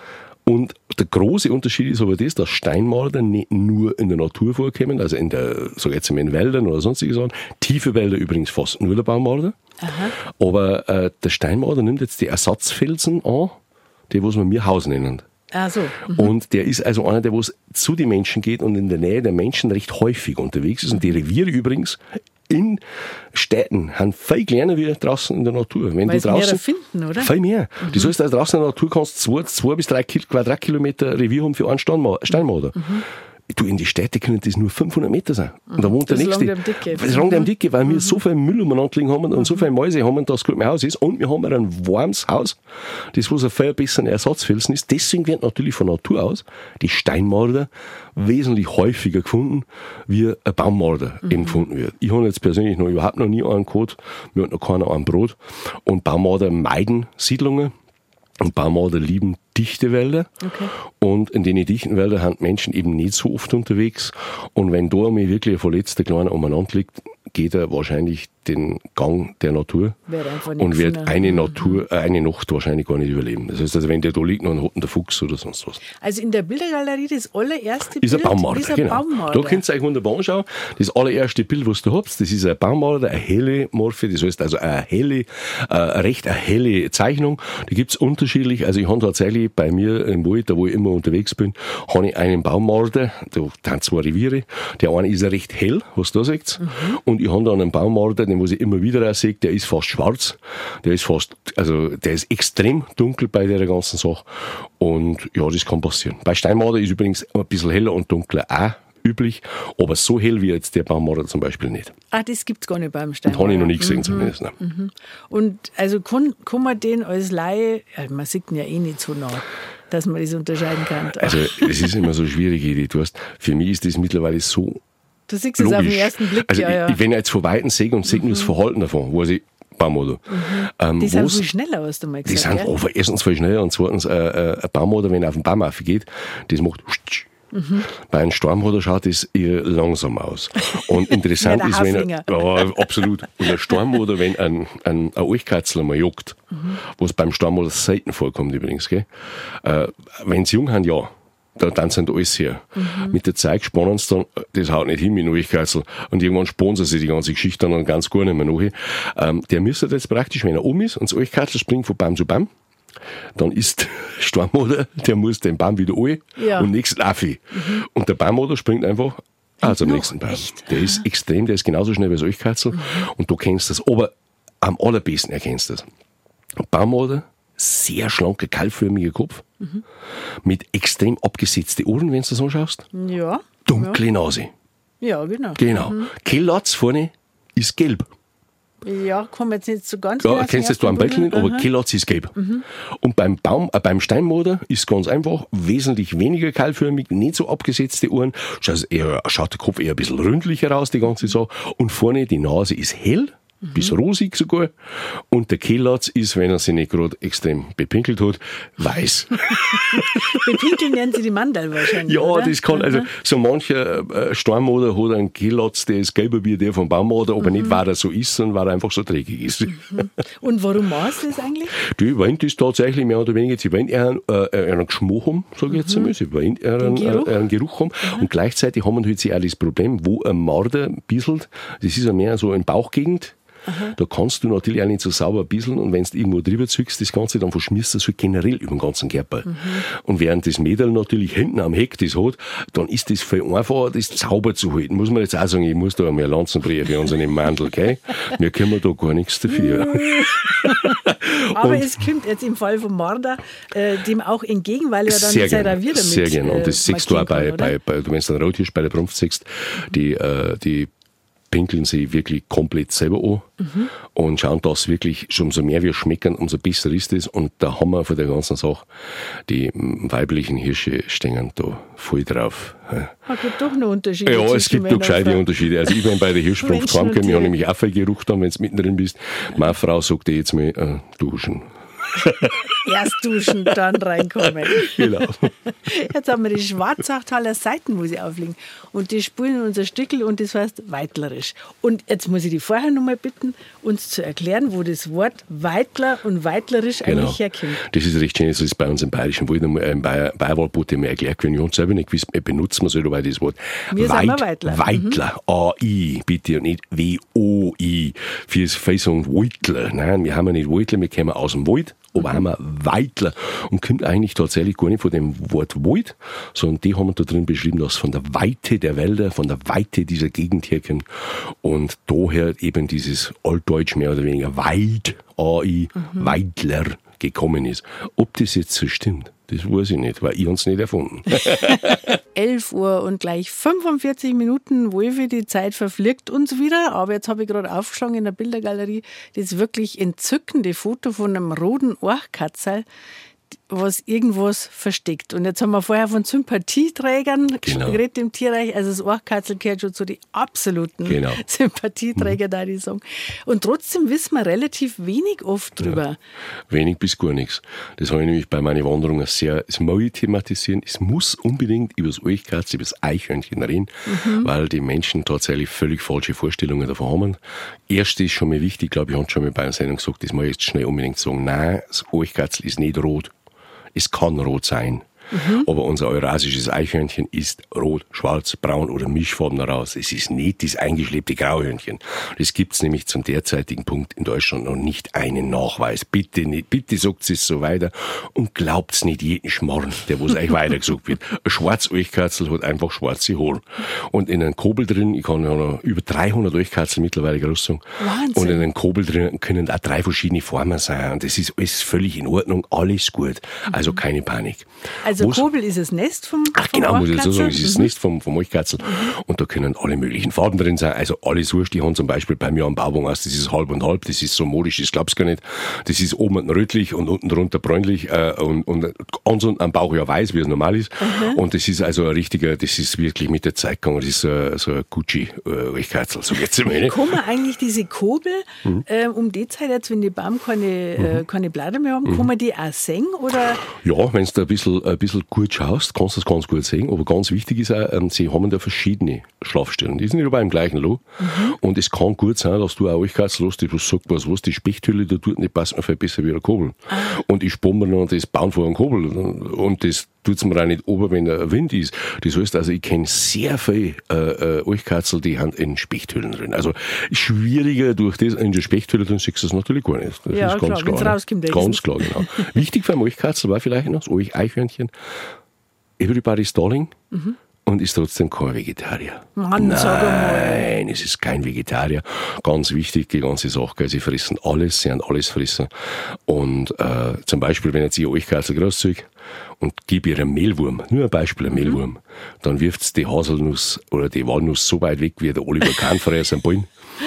Und der große Unterschied ist aber das, dass Steinmarder nicht nur in der Natur vorkommen, also in der, sag ich jetzt mal in Wäldern oder sonstige Sachen. Tiefe Wälder übrigens fast nur der Baummarder. Aha. Aber äh, der Steinmarder nimmt jetzt die Ersatzfelsen an, die was wir Haus nennen. Ah, so. Mhm. Und der ist also einer, der wo es zu den Menschen geht und in der Nähe der Menschen recht häufig unterwegs ist. Und die Reviere übrigens in Städten haben viel kleiner wie draußen in der Natur. Wenn Weil du draußen mehr finden, oder? Viel mehr. Mhm. Das heißt, also draußen in der Natur kannst du zwei, zwei bis drei Quadratkilometer Revier haben für einen Steinmarder. Mhm. Du, in die Städte können das nur fünfhundert Meter sein. Und da wohnt das der Nächste. Das langt einem dicke, weil wir mhm. so viel Müll umeinander liegen haben und mhm. so viele Mäuse haben, dass gut mein Haus ist. Und wir haben ein warmes Haus, das was ein viel besserer Ersatzfelsen ist. Deswegen wird natürlich von Natur aus die Steinmarder wesentlich häufiger gefunden, wie ein Baummarder mhm. eben gefunden wird. Ich habe jetzt persönlich noch überhaupt noch nie einen gehabt. Mir hat noch keiner einen Brot. Und Baummarder meiden Siedlungen. Und Baummarder lieben dichte Wälder. Okay. Und in den dichten Wäldern sind Menschen eben nicht so oft unterwegs. Und wenn da einmal wirklich ein verletzter Kleiner umeinander liegt, geht er wahrscheinlich den Gang der Natur und wird eine Natur, äh, eine Nacht wahrscheinlich gar nicht überleben. Das heißt, also wenn der da liegt, dann hat ihn der Fuchs oder sonst was. Also in der Bildergalerie, das allererste Bild ist ein Baummarder, ist ein genau. Baummarder. Da könnt ihr euch wunderbar anschauen. Das allererste Bild, was du habt, das ist ein Baummarder, eine helle Morphe, das heißt also eine helle, äh, recht eine helle Zeichnung. Die gibt's unterschiedlich. Also ich habe tatsächlich bei mir im Wald, da wo ich immer unterwegs bin, habe ich einen Baummarder, da sind zwei Reviere. Der eine ist recht hell, was du da seht. Mhm. Und ich habe dann einen Baummarder, den was ich immer wieder auch sehe, der ist fast schwarz. Der ist fast, also der ist extrem dunkel bei der ganzen Sache. Und ja, das kann passieren. Bei Steinmarder ist übrigens ein bisschen heller und dunkler auch üblich, aber so hell wie jetzt der Baummarder zum Beispiel nicht. Ah, das gibt es gar nicht beim Steinmarder. Das habe ich noch nie gesehen mhm. zumindest. Ne? Mhm. Und also kann, kann man den als Laie, ja, man sieht ihn ja eh nicht so nah, dass man das unterscheiden kann. Also es ist immer so schwierig, Edith. Du hast, für mich ist das mittlerweile so Du siehst es auf den ersten Blick, also ja, ja. Ich, wenn ich jetzt von Weitem sehe und sehe mhm. das Verhalten davon, weiß ich, Baummarder. Mhm. Ähm, die sind viel schneller, hast du mal gesagt. Die sind ja? erstens viel schneller und zweitens äh, äh, ein Baummarder, wenn er auf den Baum aufgeht, das macht Mhm. Bei einem Stormhoder schaut es eher langsam aus. Und interessant Ja, der ist, wenn er, Haflinger. ja, absolut. Und der Stormhoder, wenn ein, ein, ein Olchkatzel mal juckt, mhm. was beim Stormhoder selten vorkommt übrigens, gell? Äh, wenn sie jung haben, ja. Da dann sind alles her. Mhm. Mit der Zeit spannen sie dann, das haut nicht hin mit dem Olchkatzel. Und irgendwann spannen sie sich die ganze Geschichte dann ganz gar nicht mehr nach. Ähm, der müsste jetzt praktisch, wenn er oben ist und das Olchkatzel springt von Baum zu Baum, dann ist der Stormhoder, der muss den Baum wieder an Ja. und nächsten Affi. Mhm. Und der Baumhoder springt einfach ah, zum noch? nächsten Baum. Echt? Der ist extrem, der ist genauso schnell wie das Olchkatzel. Mhm. Und du kennst das. Aber am allerbesten erkennst du das. Baumhoder, sehr schlanker, keilförmiger Kopf, mhm. mit extrem abgesetzten Ohren, wenn du das anschaust. Ja. Dunkle ja. Nase. Ja, genau. Genau. Mhm. Kellatz vorne ist gelb. Ja, kann man jetzt nicht so ganz Ja, genau kennst du sagen, das beim Bäckchen nicht, aber Aha. Kellatz ist gelb. Mhm. Und beim Baum, äh, beim Steinmoder ist ganz einfach, wesentlich weniger keilförmig, nicht so abgesetzte Ohren, schaut, eher, schaut der Kopf eher ein bisschen ründlicher aus, die ganze Sache. Und vorne die Nase ist hell, mhm. bis rosig sogar. Und der Kellatz ist, wenn er sich nicht gerade extrem bepinkelt hat, weiß. Bepinkeln nennen sie die Mandel wahrscheinlich. Ja, oder? das kann, also Mhm. so mancher äh, Stormmoder hat einen Kellatz, der ist gelber wie der vom Baummoder, aber mhm. nicht, weil er so ist, sondern weil er einfach so dreckig ist. Mhm. Und warum machst du das eigentlich? Die wollen das tatsächlich mehr oder weniger, sie wollen eher einen, äh, einen Geschmack haben, sage ich jetzt einmal, sie wollen eher einen, Geruch? äh, einen Geruch haben Mhm. und gleichzeitig haben wir halt auch das Problem, wo ein Marder bisselt, das ist ja mehr so in Bauchgegend. Aha. Da kannst du natürlich auch nicht so sauber bisseln und wenn du irgendwo drüber zückst, das Ganze, dann verschmierst du es halt generell über den ganzen Körper. Mhm. Und während das Mädel natürlich hinten am Heck das hat, dann ist das viel einfacher, das sauber zu halten. Muss man jetzt auch sagen, ich muss da einmal Lanzen brechen für unseren Mandel, gell? Wir können da gar nichts dafür. Aber und es kommt jetzt im Fall von Marder äh, dem auch entgegen, weil er dann sehr sein gerne, Revier damit sehr gerne. Und das äh, siehst du auch bei, markieren bei, kann, bei, du wenn du einen Rothirsch bei der Brunft siehst, die, äh, die pinkeln sie wirklich komplett selber an mhm. und schauen, dass wirklich schon umso mehr wir schmecken, umso besser ist es. Und der Hammer von der ganzen Sache, die weiblichen Hirsche stehen da voll drauf. Es gibt doch noch Unterschiede. Ja, es zwischen gibt Männern noch gescheite und Frauen. Unterschiede. Also ich bin bei der Hirschbrunft Menschen und heimgekommen, ich habe Tiere. nämlich auch viel Geruch dann, wenn du mittendrin bist. Meine Frau sagt dir jetzt mal, äh, duschen. Erst duschen, dann reinkommen. Genau. Jetzt haben wir die Schwarzachtaler Seiten, wo sie aufliegen. Und die spulen unser Stückel und das heißt Weitlerisch. Und jetzt muss ich die vorher noch mal bitten, uns zu erklären, wo das Wort Weitler und Weitlerisch Genau. eigentlich herkommt. Das ist recht schön, das ist bei uns im Bayerischen Wald, äh, im Bayer, Bayerwaldboot immer erklärt gewesen. Ich habe selber nicht gewusst, benutzt man so dabei das Wort. Wir sind mal Weitler. Weitler, A I, bitte, und nicht W O I. Für viele sagen Weitler. Nein, wir haben ja nicht Weitler, wir kommen aus dem Wald, aber mhm. haben wir Weitler. Und kommt eigentlich tatsächlich gar nicht von dem Wort Wald, sondern die haben da drin beschrieben, dass von der Weite der Wälder, von der Weite dieser Gegend herkommt. Und daher eben dieses Altdeutsch mehr oder weniger Weit, A I, mhm. Weitler gekommen ist. Ob das jetzt so stimmt, das weiß ich nicht, weil ich uns nicht erfunden. elf Uhr und gleich fünfundvierzig Minuten, Wolfi, die Zeit verfliegt uns wieder. Aber jetzt habe ich gerade aufgeschlagen in der Bildergalerie das wirklich entzückende Foto von einem roten Orchkatzel, was irgendwas versteckt. Und jetzt haben wir vorher von Sympathieträgern Genau. geredet im Tierreich. Also das Orchkatzel gehört schon zu den absoluten Genau. Sympathieträger, da ich sagen. Und trotzdem wissen wir relativ wenig oft drüber. Ja, wenig bis gar nichts. Das habe ich nämlich bei meinen Wanderungen sehr, es muss ich thematisieren, es muss unbedingt über das Olchkatzel, über das Eichhörnchen reden, mhm. weil die Menschen tatsächlich völlig falsche Vorstellungen davon haben. Erst ist schon mal wichtig, glaube ich, habe schon mal bei einer Sendung gesagt, das muss ich jetzt schnell unbedingt sagen, nein, das Olchkatzel ist nicht rot. Es kann rot sein. Mhm. Aber unser eurasisches Eichhörnchen ist rot, schwarz, braun oder mischfarben raus. Es ist nicht das eingeschleppte Grauhörnchen. Das gibt es nämlich zum derzeitigen Punkt in Deutschland noch nicht einen Nachweis. Bitte nicht, bitte sagt es so weiter und glaubt's nicht jeden Schmarrn, der was euch weitergesagt wird. Ein Schwarz-Olchkatzel hat einfach schwarze Haare. Und in einem Kobel drin, ich kann ja noch über dreihundert Olchkatzel mittlerweile groß sagen. Wahnsinn. Und in einem Kobel drin können auch drei verschiedene Formen sein. Und das ist alles völlig in Ordnung, alles gut. Also keine Panik. Also Wo's- Kobel ist das Nest vom, Ach vom genau, muss ich dazu sagen, Orchkatzel. es ist das Nest vom, vom Olchkatzel. Mhm. Und da können alle möglichen Farben drin sein. Also alles wurscht. Die haben zum Beispiel bei mir am Bauwagen aus, das ist halb und halb, das ist so modisch, das glaubst du gar nicht. Das ist oben rötlich und unten drunter bräunlich äh, und, und ganz unten am Bauch ja weiß, wie es normal ist. Mhm. Und das ist also ein richtiger, das ist wirklich mit der Zeit gegangen, das ist so, so ein Gucci-Olchkatzel, so jetzt einmal. Wie kommen eigentlich diese Kobel mhm. äh, um die Zeit jetzt, wenn die Baum keine, mhm. äh, keine Blätter mehr haben, mhm. kann man die auch sehen? Oder? Ja, wenn du ein bisschen, ein bisschen bisschen gut schaust, kannst du das ganz gut sehen. Aber ganz wichtig ist auch, ähm, sie haben da verschiedene Schlafstellen. Die sind nicht aber im gleichen Loch. Mhm. Und es kann gut sein, dass du auch Euchkatzel hast, die was sagt, was, was, die Spechthülle da tut nicht, passt mir viel besser wie ein Kobel. Ah. Und ich spann mir noch das Bauen vor einem Kobel. Und das tut's mir auch nicht ober, wenn der Wind ist. Das heißt also, ich kenne sehr viele äh, äh, Euchkatzel, die haben in Spechthüllen drin. Also schwieriger durch das in der Spechthülle drin siehst du das natürlich gar nicht. Das ja, ist ganz klar, klar. Rauskommt, ganz klar, genau. Wichtig für ein Euchkatzel war vielleicht noch das Eichhörnchen. Everybody's Darling. Mhm. Und ist trotzdem kein Vegetarier. Mann, Nein, sag mal. Nein, es ist kein Vegetarier. Ganz wichtig, die ganze Sache. Sie fressen alles, sie haben alles fressen. Und äh, zum Beispiel, wenn jetzt ich euch Katzel großziehe und gebe ihr einen Mehlwurm, nur ein Beispiel, ein Mehlwurm, mhm. dann wirft die Haselnuss oder die Walnuss so weit weg wie der Oliver Kahn früher sein Ballen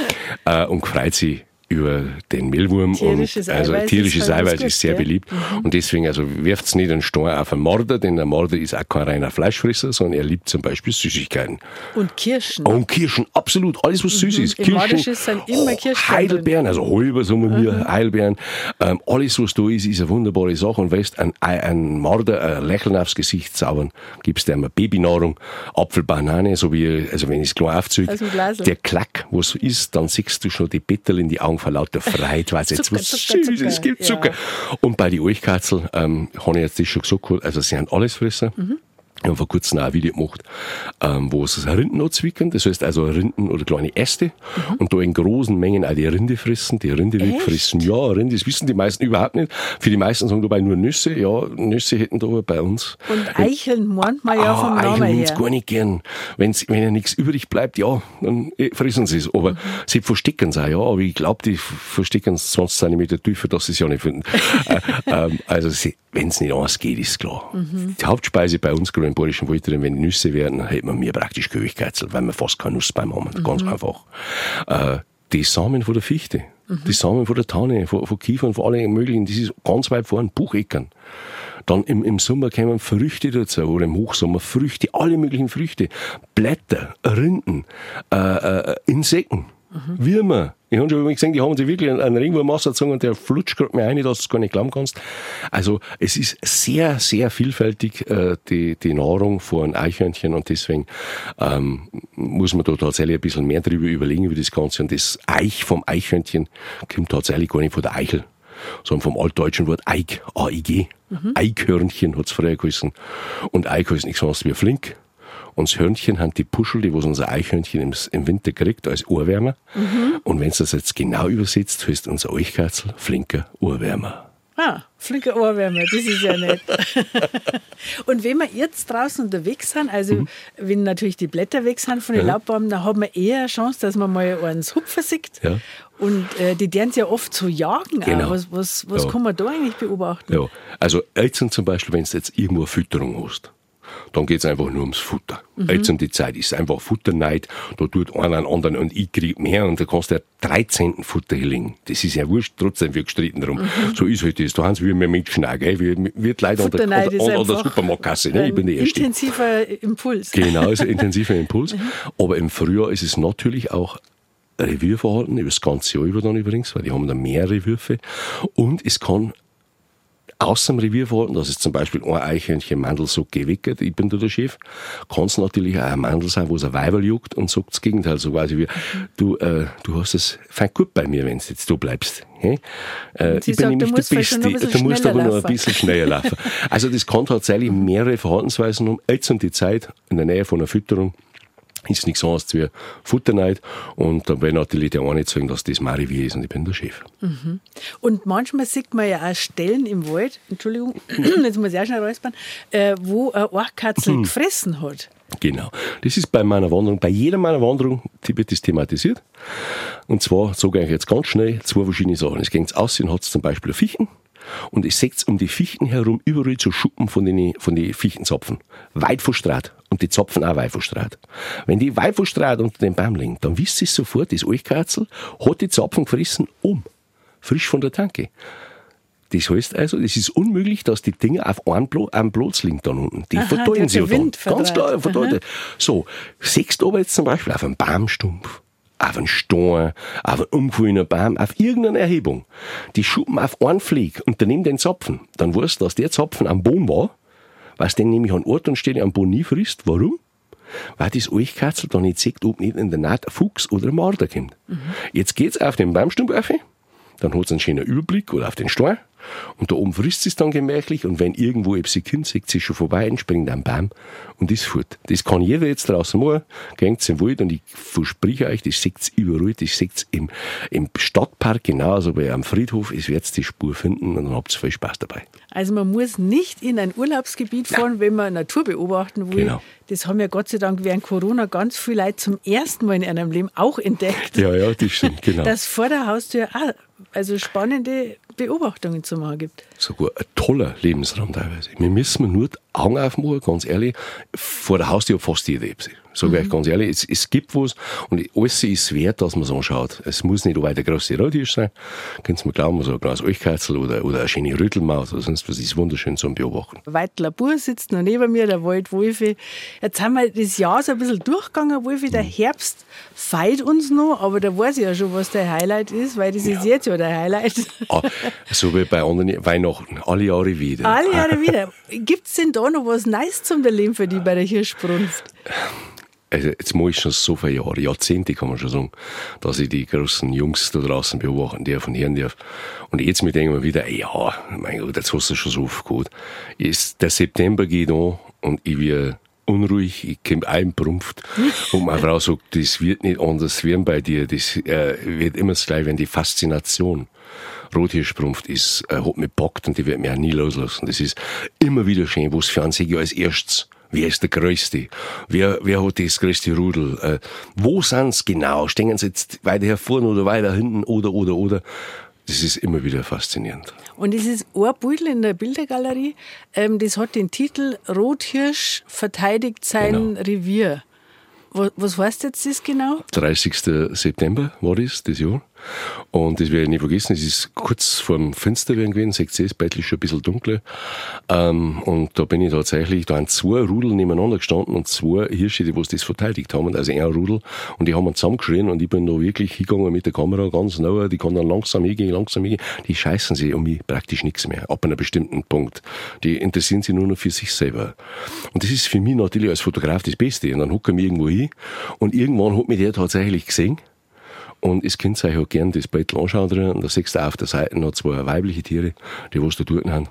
äh, und freut sich über den Mehlwurm. Tierisches und, also Eiweiß tierisches ist halt Eiweiß gut, ist sehr ja. beliebt. Mhm. Und deswegen, also wirft's nicht einen Stein auf einen Marder, denn der Marder ist auch kein reiner Fleischfresser, sondern er liebt zum Beispiel Süßigkeiten. Und Kirschen. Und Kirschen, absolut, alles was süß Mhm. ist. Im Kirschen, Mardisches sind immer Kirschen Heidelbeeren, also halber sagen wir mhm. Heidelbeeren. Ähm, alles was da ist, ist eine wunderbare Sache. Und weißt, ein, ein Marder, ein Lächeln aufs Gesicht zaubern, gibst dir mal Babynahrung, Apfel, Banane, so wie, also wenn ich es klar aufziehe, der Klack, was ist, dann siehst du schon die Bettel in die Augen vor lauter Freude. Weiß jetzt Zucker, was Zucker, Süßes, Zucker. es gibt Zucker. Ja. Und bei den Euchkatzel, ähm, habe ich jetzt das schon gesagt, also sie haben alles fressen. Mhm. Ich habe vor kurzem auch ein Video gemacht, ähm, wo sie Rinden anzwicken, das heißt also Rinden oder kleine Äste mhm. und da in großen Mengen auch die Rinde fressen, die Rinde Echt? wegfressen. Ja, Rinde, das wissen die meisten überhaupt nicht. Für die meisten sagen dabei nur Nüsse. Ja, Nüsse hätten da bei uns. Und Eicheln meint man ja ah, vom Namen Eicheln her. sie gar nicht gern. Wenn's, wenn ja nichts übrig bleibt, ja, dann fressen sie es. Aber mhm. sie verstecken es auch, ja. Aber ich glaube, die verstecken es zwanzig Zentimeter tiefer, dass sie es ja nicht finden. äh, ähm, also wenn es nicht anders geht, ist klar. Mhm. Die Hauptspeise bei uns, gerade im Bayerischen Wald drin, wenn die Nüsse werden, dann hätten wir mir praktisch Köchkatzel, weil wir fast keine Nussbaum haben. Mhm. Ganz einfach. Äh, die Samen von der Fichte, mhm. die Samen von der Tanne, von, von Kiefern, von allen möglichen, das ist ganz weit vorn, Bucheckern. Dann im, im Sommer kommen Früchte dazu, oder im Hochsommer Früchte, alle möglichen Früchte, Blätter, Rinden, äh, äh, Insekten, mhm. Würmer. Ich habe schon mal gesehen, die haben sich wirklich einen Ringwurm ausgezogen und der flutscht gerade mir rein, dass du es gar nicht glauben kannst. Also es ist sehr, sehr vielfältig, äh, die, die Nahrung von Eichhörnchen, und deswegen ähm, muss man da tatsächlich ein bisschen mehr drüber überlegen über das Ganze. Und das Eich vom Eichhörnchen kommt tatsächlich gar nicht von der Eichel, sondern vom altdeutschen Wort Eik, A I G. Mhm. Eichhörnchen hat es früher geheißen. Und Eik heißt nichts anderes wie flink. Und das Hörnchen haben die Puschel, die was unser Eichhörnchen im, im Winter kriegt, als Ohrwärmer. Mhm. Und wenn du das jetzt genau übersetzt, heißt unser Eichkatzel flinker Ohrwärmer. Ah, flinker Ohrwärmer, das ist ja nett. Und wenn wir jetzt draußen unterwegs sind, also mhm. wenn natürlich die Blätter weg sind von den ja. Laubbäumen, dann haben wir eher eine Chance, dass man mal einen Hupfer sieht. Ja. Und äh, die deren ja oft so jagen. Genau. Auch. Was, was, was ja. kann man da eigentlich beobachten? Ja. Also Eltern zum Beispiel, wenn du jetzt irgendwo eine Fütterung hast, dann geht's einfach nur ums Futter. Mhm. Jetzt um die Zeit ist einfach Futterneid. Da tut einer einen anderen und ich krieg mehr und da kannst du ja dreizehnten Futter hinlegen. Das ist ja wurscht, trotzdem wird gestritten drum. Mhm. So ist halt das. Da haben sie wie wir Menschen auch, gell? Wir, wir Leute an der, an, an, an der Supermarktkasse, ne? Ich bin der Erste. Intensiver Impuls. Genau, ist ein intensiver Impuls. Mhm. Aber im Frühjahr ist es natürlich auch Revierverhalten, über das ganze Jahr über dann übrigens, weil die haben da mehrere Würfe. Und es kann aus dem Revierverhalten, dass es zum Beispiel ein Eichhörnchen Mandel sagt, geh weg, ich bin da der Chef, kann es natürlich auch ein Mandel sein, wo es ein Weiberl juckt und sagt das Gegenteil, so quasi wie, du, äh, du hast es fein gut bei mir, wenn du jetzt da bleibst. Hey? Äh, ich bin sagt, nämlich der Beste, du musst aber noch ein bisschen schneller laufen. Also das kann tatsächlich mehrere Verhaltensweisen um, jetzt um die Zeit, in der Nähe von einer Fütterung, ist nichts anderes wie Futterneid. Und dann will natürlich der eine sagen, dass das mein Revier ist und ich bin der Chef. Mhm. Und manchmal sieht man ja auch Stellen im Wald, Entschuldigung, jetzt muss ich auch schnell räuspern, äh, wo eine Orchkatzel mhm. gefressen hat. Genau. Das ist bei meiner Wanderung, bei jeder meiner Wanderung wird das thematisiert. Und zwar sage ich jetzt ganz schnell zwei verschiedene Sachen. Es geht aussehen, hat es zum Beispiel Fichten. Und es setzt um die Fichten herum überall so Schuppen von den, von den Fichtenzapfen. Weit verstrahlt. Und die Zapfen auch weit verstrahlt. Wenn die weit verstrahlt unter dem Baum liegen, dann wisst ihr sofort, das Eichkatzel hat die Zapfen gefressen um. Frisch von der Tanke. Das heißt also, es ist unmöglich, dass die Dinger auf einem, Blo- einem Platz liegen dann unten. Die Aha, verteilen sich ja dann. Ganz klar, verteilen. So, siehst du aber jetzt zum Beispiel auf einem Baumstumpf, auf einen Stein, auf einen umgefallenen Baum, auf irgendeine Erhebung, die Schuppen auf einen Fleck und daneben den Zapfen, dann weißt du, dass der Zapfen am Baum war, was den nämlich an Ort und Stelle am Boni frisst. Warum? Weil das Eichkatzel da nicht sieht, ob nicht in der Naht ein Fuchs oder ein Marder kommt. Mhm. Jetzt geht's auf den Baumstumpf auf, dann hat es einen schönen Überblick oder auf den Stein und da oben frisst sie es dann gemächlich und wenn irgendwo etwas kommt, sieht sie schon vorbei und springt am Baum und ist fort. Das kann jeder jetzt draußen machen, geht im Wald und ich verspreche euch, das seht ihr überall, das seht ihr im, im Stadtpark genauso, bei am Friedhof, es werdet die Spur finden und dann habt ihr viel Spaß dabei. Also man muss nicht in ein Urlaubsgebiet fahren, ja. wenn man Natur beobachten will. Genau. Das haben ja Gott sei Dank während Corona ganz viele Leute zum ersten Mal in ihrem Leben auch entdeckt. Ja, ja, das stimmt, genau. Dass vor der Haustür auch also spannende Beobachtungen zu machen gibt. Sogar ein toller Lebensraum teilweise. Wir müssen nur die Augen aufmachen, ganz ehrlich. Vor der Haustür fast jede Epsi. Sag ich euch ganz ehrlich, es, es gibt was und alles ist wert, dass man es anschaut. Es muss nicht weiter große Rothirsch sein. Könnt ihr mir glauben, so ein kleines Eichkatzel oder, oder eine schöne Rüttelmaus oder sonst was, ist wunderschön zum Beobachten. Weitler Bur sitzt noch neben mir, der Waldwolfi. Jetzt haben wir das Jahr so ein bisschen durchgegangen, Wolfi. Der Herbst feiert uns noch, aber da weiß ich ja schon, was der Highlight ist, weil das ja. ist jetzt ja der Highlight. Ah, so wie bei anderen Weihnachten, alle Jahre wieder. Alle Jahre wieder. Gibt es denn da noch was Neues zum Erleben für dich bei der Hirschbrunft? Also jetzt mache ich schon so viele Jahre, Jahrzehnte kann man schon sagen, dass ich die großen Jungs da draußen beobachten darf und hören darf. Und jetzt mir denken wir wieder, ey, ja, mein Gott, jetzt hast du schon so oft gehabt. Jetzt, der September geht an und ich werde unruhig, ich komme einprumpft und meine Frau sagt, das wird nicht anders werden bei dir, das äh, wird immer das Gleiche werden, die Faszination. Rothirschbrunft ist, äh, hat mich gepackt und die wird mich auch nie loslassen. Das ist immer wieder schön, was für uns als erstes. Wer ist der Größte? Wer, wer hat das größte Rudel? Äh, wo sind's genau? Stehen sie jetzt weiter hervorn oder weiter hinten oder, oder, oder? Das ist immer wieder faszinierend. Und es ist ein Bildel in der Bildergalerie, ähm, das hat den Titel Rothirsch verteidigt sein genau. Revier. Was, was heißt jetzt das genau? dreißigsten September war das, das Jahr. Und das werde ich nicht vergessen, es ist kurz vor dem Fenster gewesen, seht ihr, das Bett ist schon ein bisschen dunkler. Ähm, und da bin ich tatsächlich, da haben zwei Rudel nebeneinander gestanden und zwei Hirsche, die was das verteidigt haben, also ein Rudel. Und die haben zusammengeschrien und ich bin da wirklich hingegangen mit der Kamera ganz nah, die kann dann langsam hingehen, langsam hingehen. Die scheißen sich um mich praktisch nichts mehr, ab einem bestimmten Punkt. Die interessieren sich nur noch für sich selber. Und das ist für mich natürlich als Fotograf das Beste. Und dann hucke ich mich irgendwo hin und irgendwann hat mich der tatsächlich gesehen. Und es könnt ihr euch auch gerne das Bild anschauen drin. Und da siehst du auf der Seite noch zwei weibliche Tiere, die was da dort haben.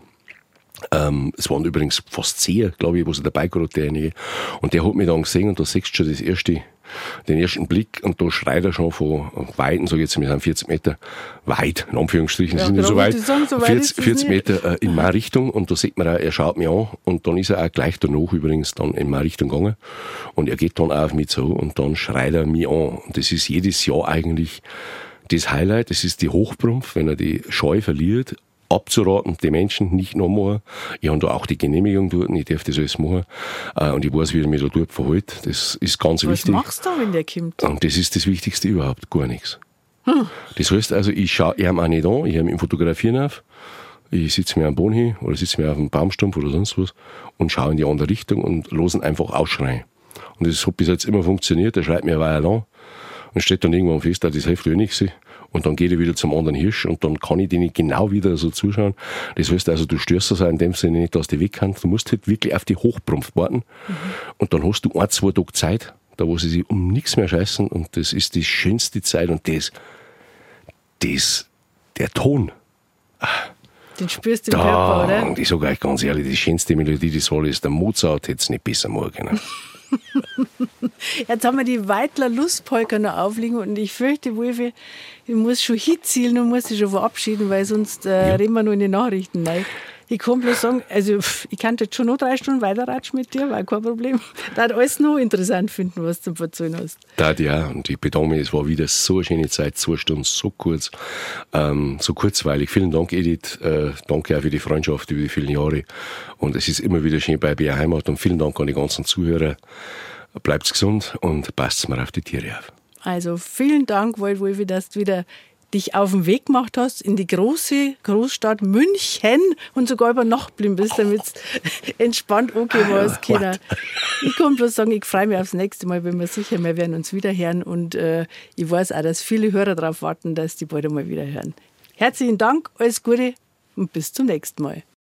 Ähm, es waren übrigens fast zehn, glaube ich, was er dabei gehabt derjenige. Und der hat mich dann gesehen und da siehst du schon das erste, den ersten Blick und da schreit er schon von Weiten, sag ich jetzt, wir sind vierzig Meter weit, in Anführungsstrichen, ja, sind nicht so weit, sagen, so weit vierzig, vierzig Meter äh, in meine Richtung und da sieht man auch, er schaut mich an und dann ist er auch gleich danach übrigens dann in meine Richtung gegangen und er geht dann auch auf mich zu und dann schreit er mich an und das ist jedes Jahr eigentlich das Highlight, das ist die Hochbrunft, wenn er die Scheu verliert, abzuraten, die Menschen nicht noch machen. Ich habe da auch die Genehmigung dort, ich darf das alles machen. Und ich weiß, wie er mich da dort verhält. Das ist ganz Was wichtig. Was machst du, wenn der kommt? Und das ist das Wichtigste überhaupt, gar nichts. Hm. Das heißt also, ich schaue ihm auch nicht an, ich habe ihn fotografieren auf, ich sitze mir am Boden hin oder sitze mir auf einem Baumstumpf oder sonst was und schaue in die andere Richtung und lasse ihn einfach ausschreien. Und das hat bis jetzt immer funktioniert, der schreit mir eine Weile an und steht dann irgendwann fest, das hilft eh nichts. Und dann geht er wieder zum anderen Hirsch und dann kann ich denen genau wieder so zuschauen. Das heißt also, du störst das auch in dem Sinne nicht, dass die weg kann. Du musst halt wirklich auf die Hochbrunft warten. Mhm. Und dann hast du ein, zwei Tage Zeit, da wo sie sich um nichts mehr scheißen. Und das ist die schönste Zeit. Und das, das, der Ton. Den spürst du im da, Körper, oder? Und ich sage euch ganz ehrlich, die schönste Melodie des Wallis ist der Mozart, hätte es nicht besser machen können. Jetzt haben wir die Weitler Lustpolka noch aufliegen und ich fürchte, Wolfi, ich muss schon hinzielen und muss dich schon verabschieden, weil sonst äh, ja. reden wir nur in die Nachrichten rein. Ich kann bloß sagen, also ich kann jetzt schon noch drei Stunden weiterratschen mit dir, war kein Problem. Da hat alles noch interessant finden, was du zum Erzählen hast. Da ja, und ich bedanke mich, es war wieder so eine schöne Zeit, zwei Stunden, so kurz, ähm, so kurzweilig. Vielen Dank, Edith, äh, danke auch für die Freundschaft über die vielen Jahre und es ist immer wieder schön bei B R Heimat und vielen Dank an die ganzen Zuhörer. Bleibt gesund und passt mal auf die Tiere auf. Also vielen Dank, Waldwolfi, dass du wieder dich auf den Weg gemacht hast in die große Großstadt München und sogar über Nacht geblieben bist, damit es entspannt angehen war. Kinder. Ich kann bloß sagen, ich freue mich aufs nächste Mal, bin mir sicher, wir werden uns wieder hören und äh, ich weiß auch, dass viele Hörer darauf warten, dass die bald einmal wieder hören. Herzlichen Dank, alles Gute und bis zum nächsten Mal.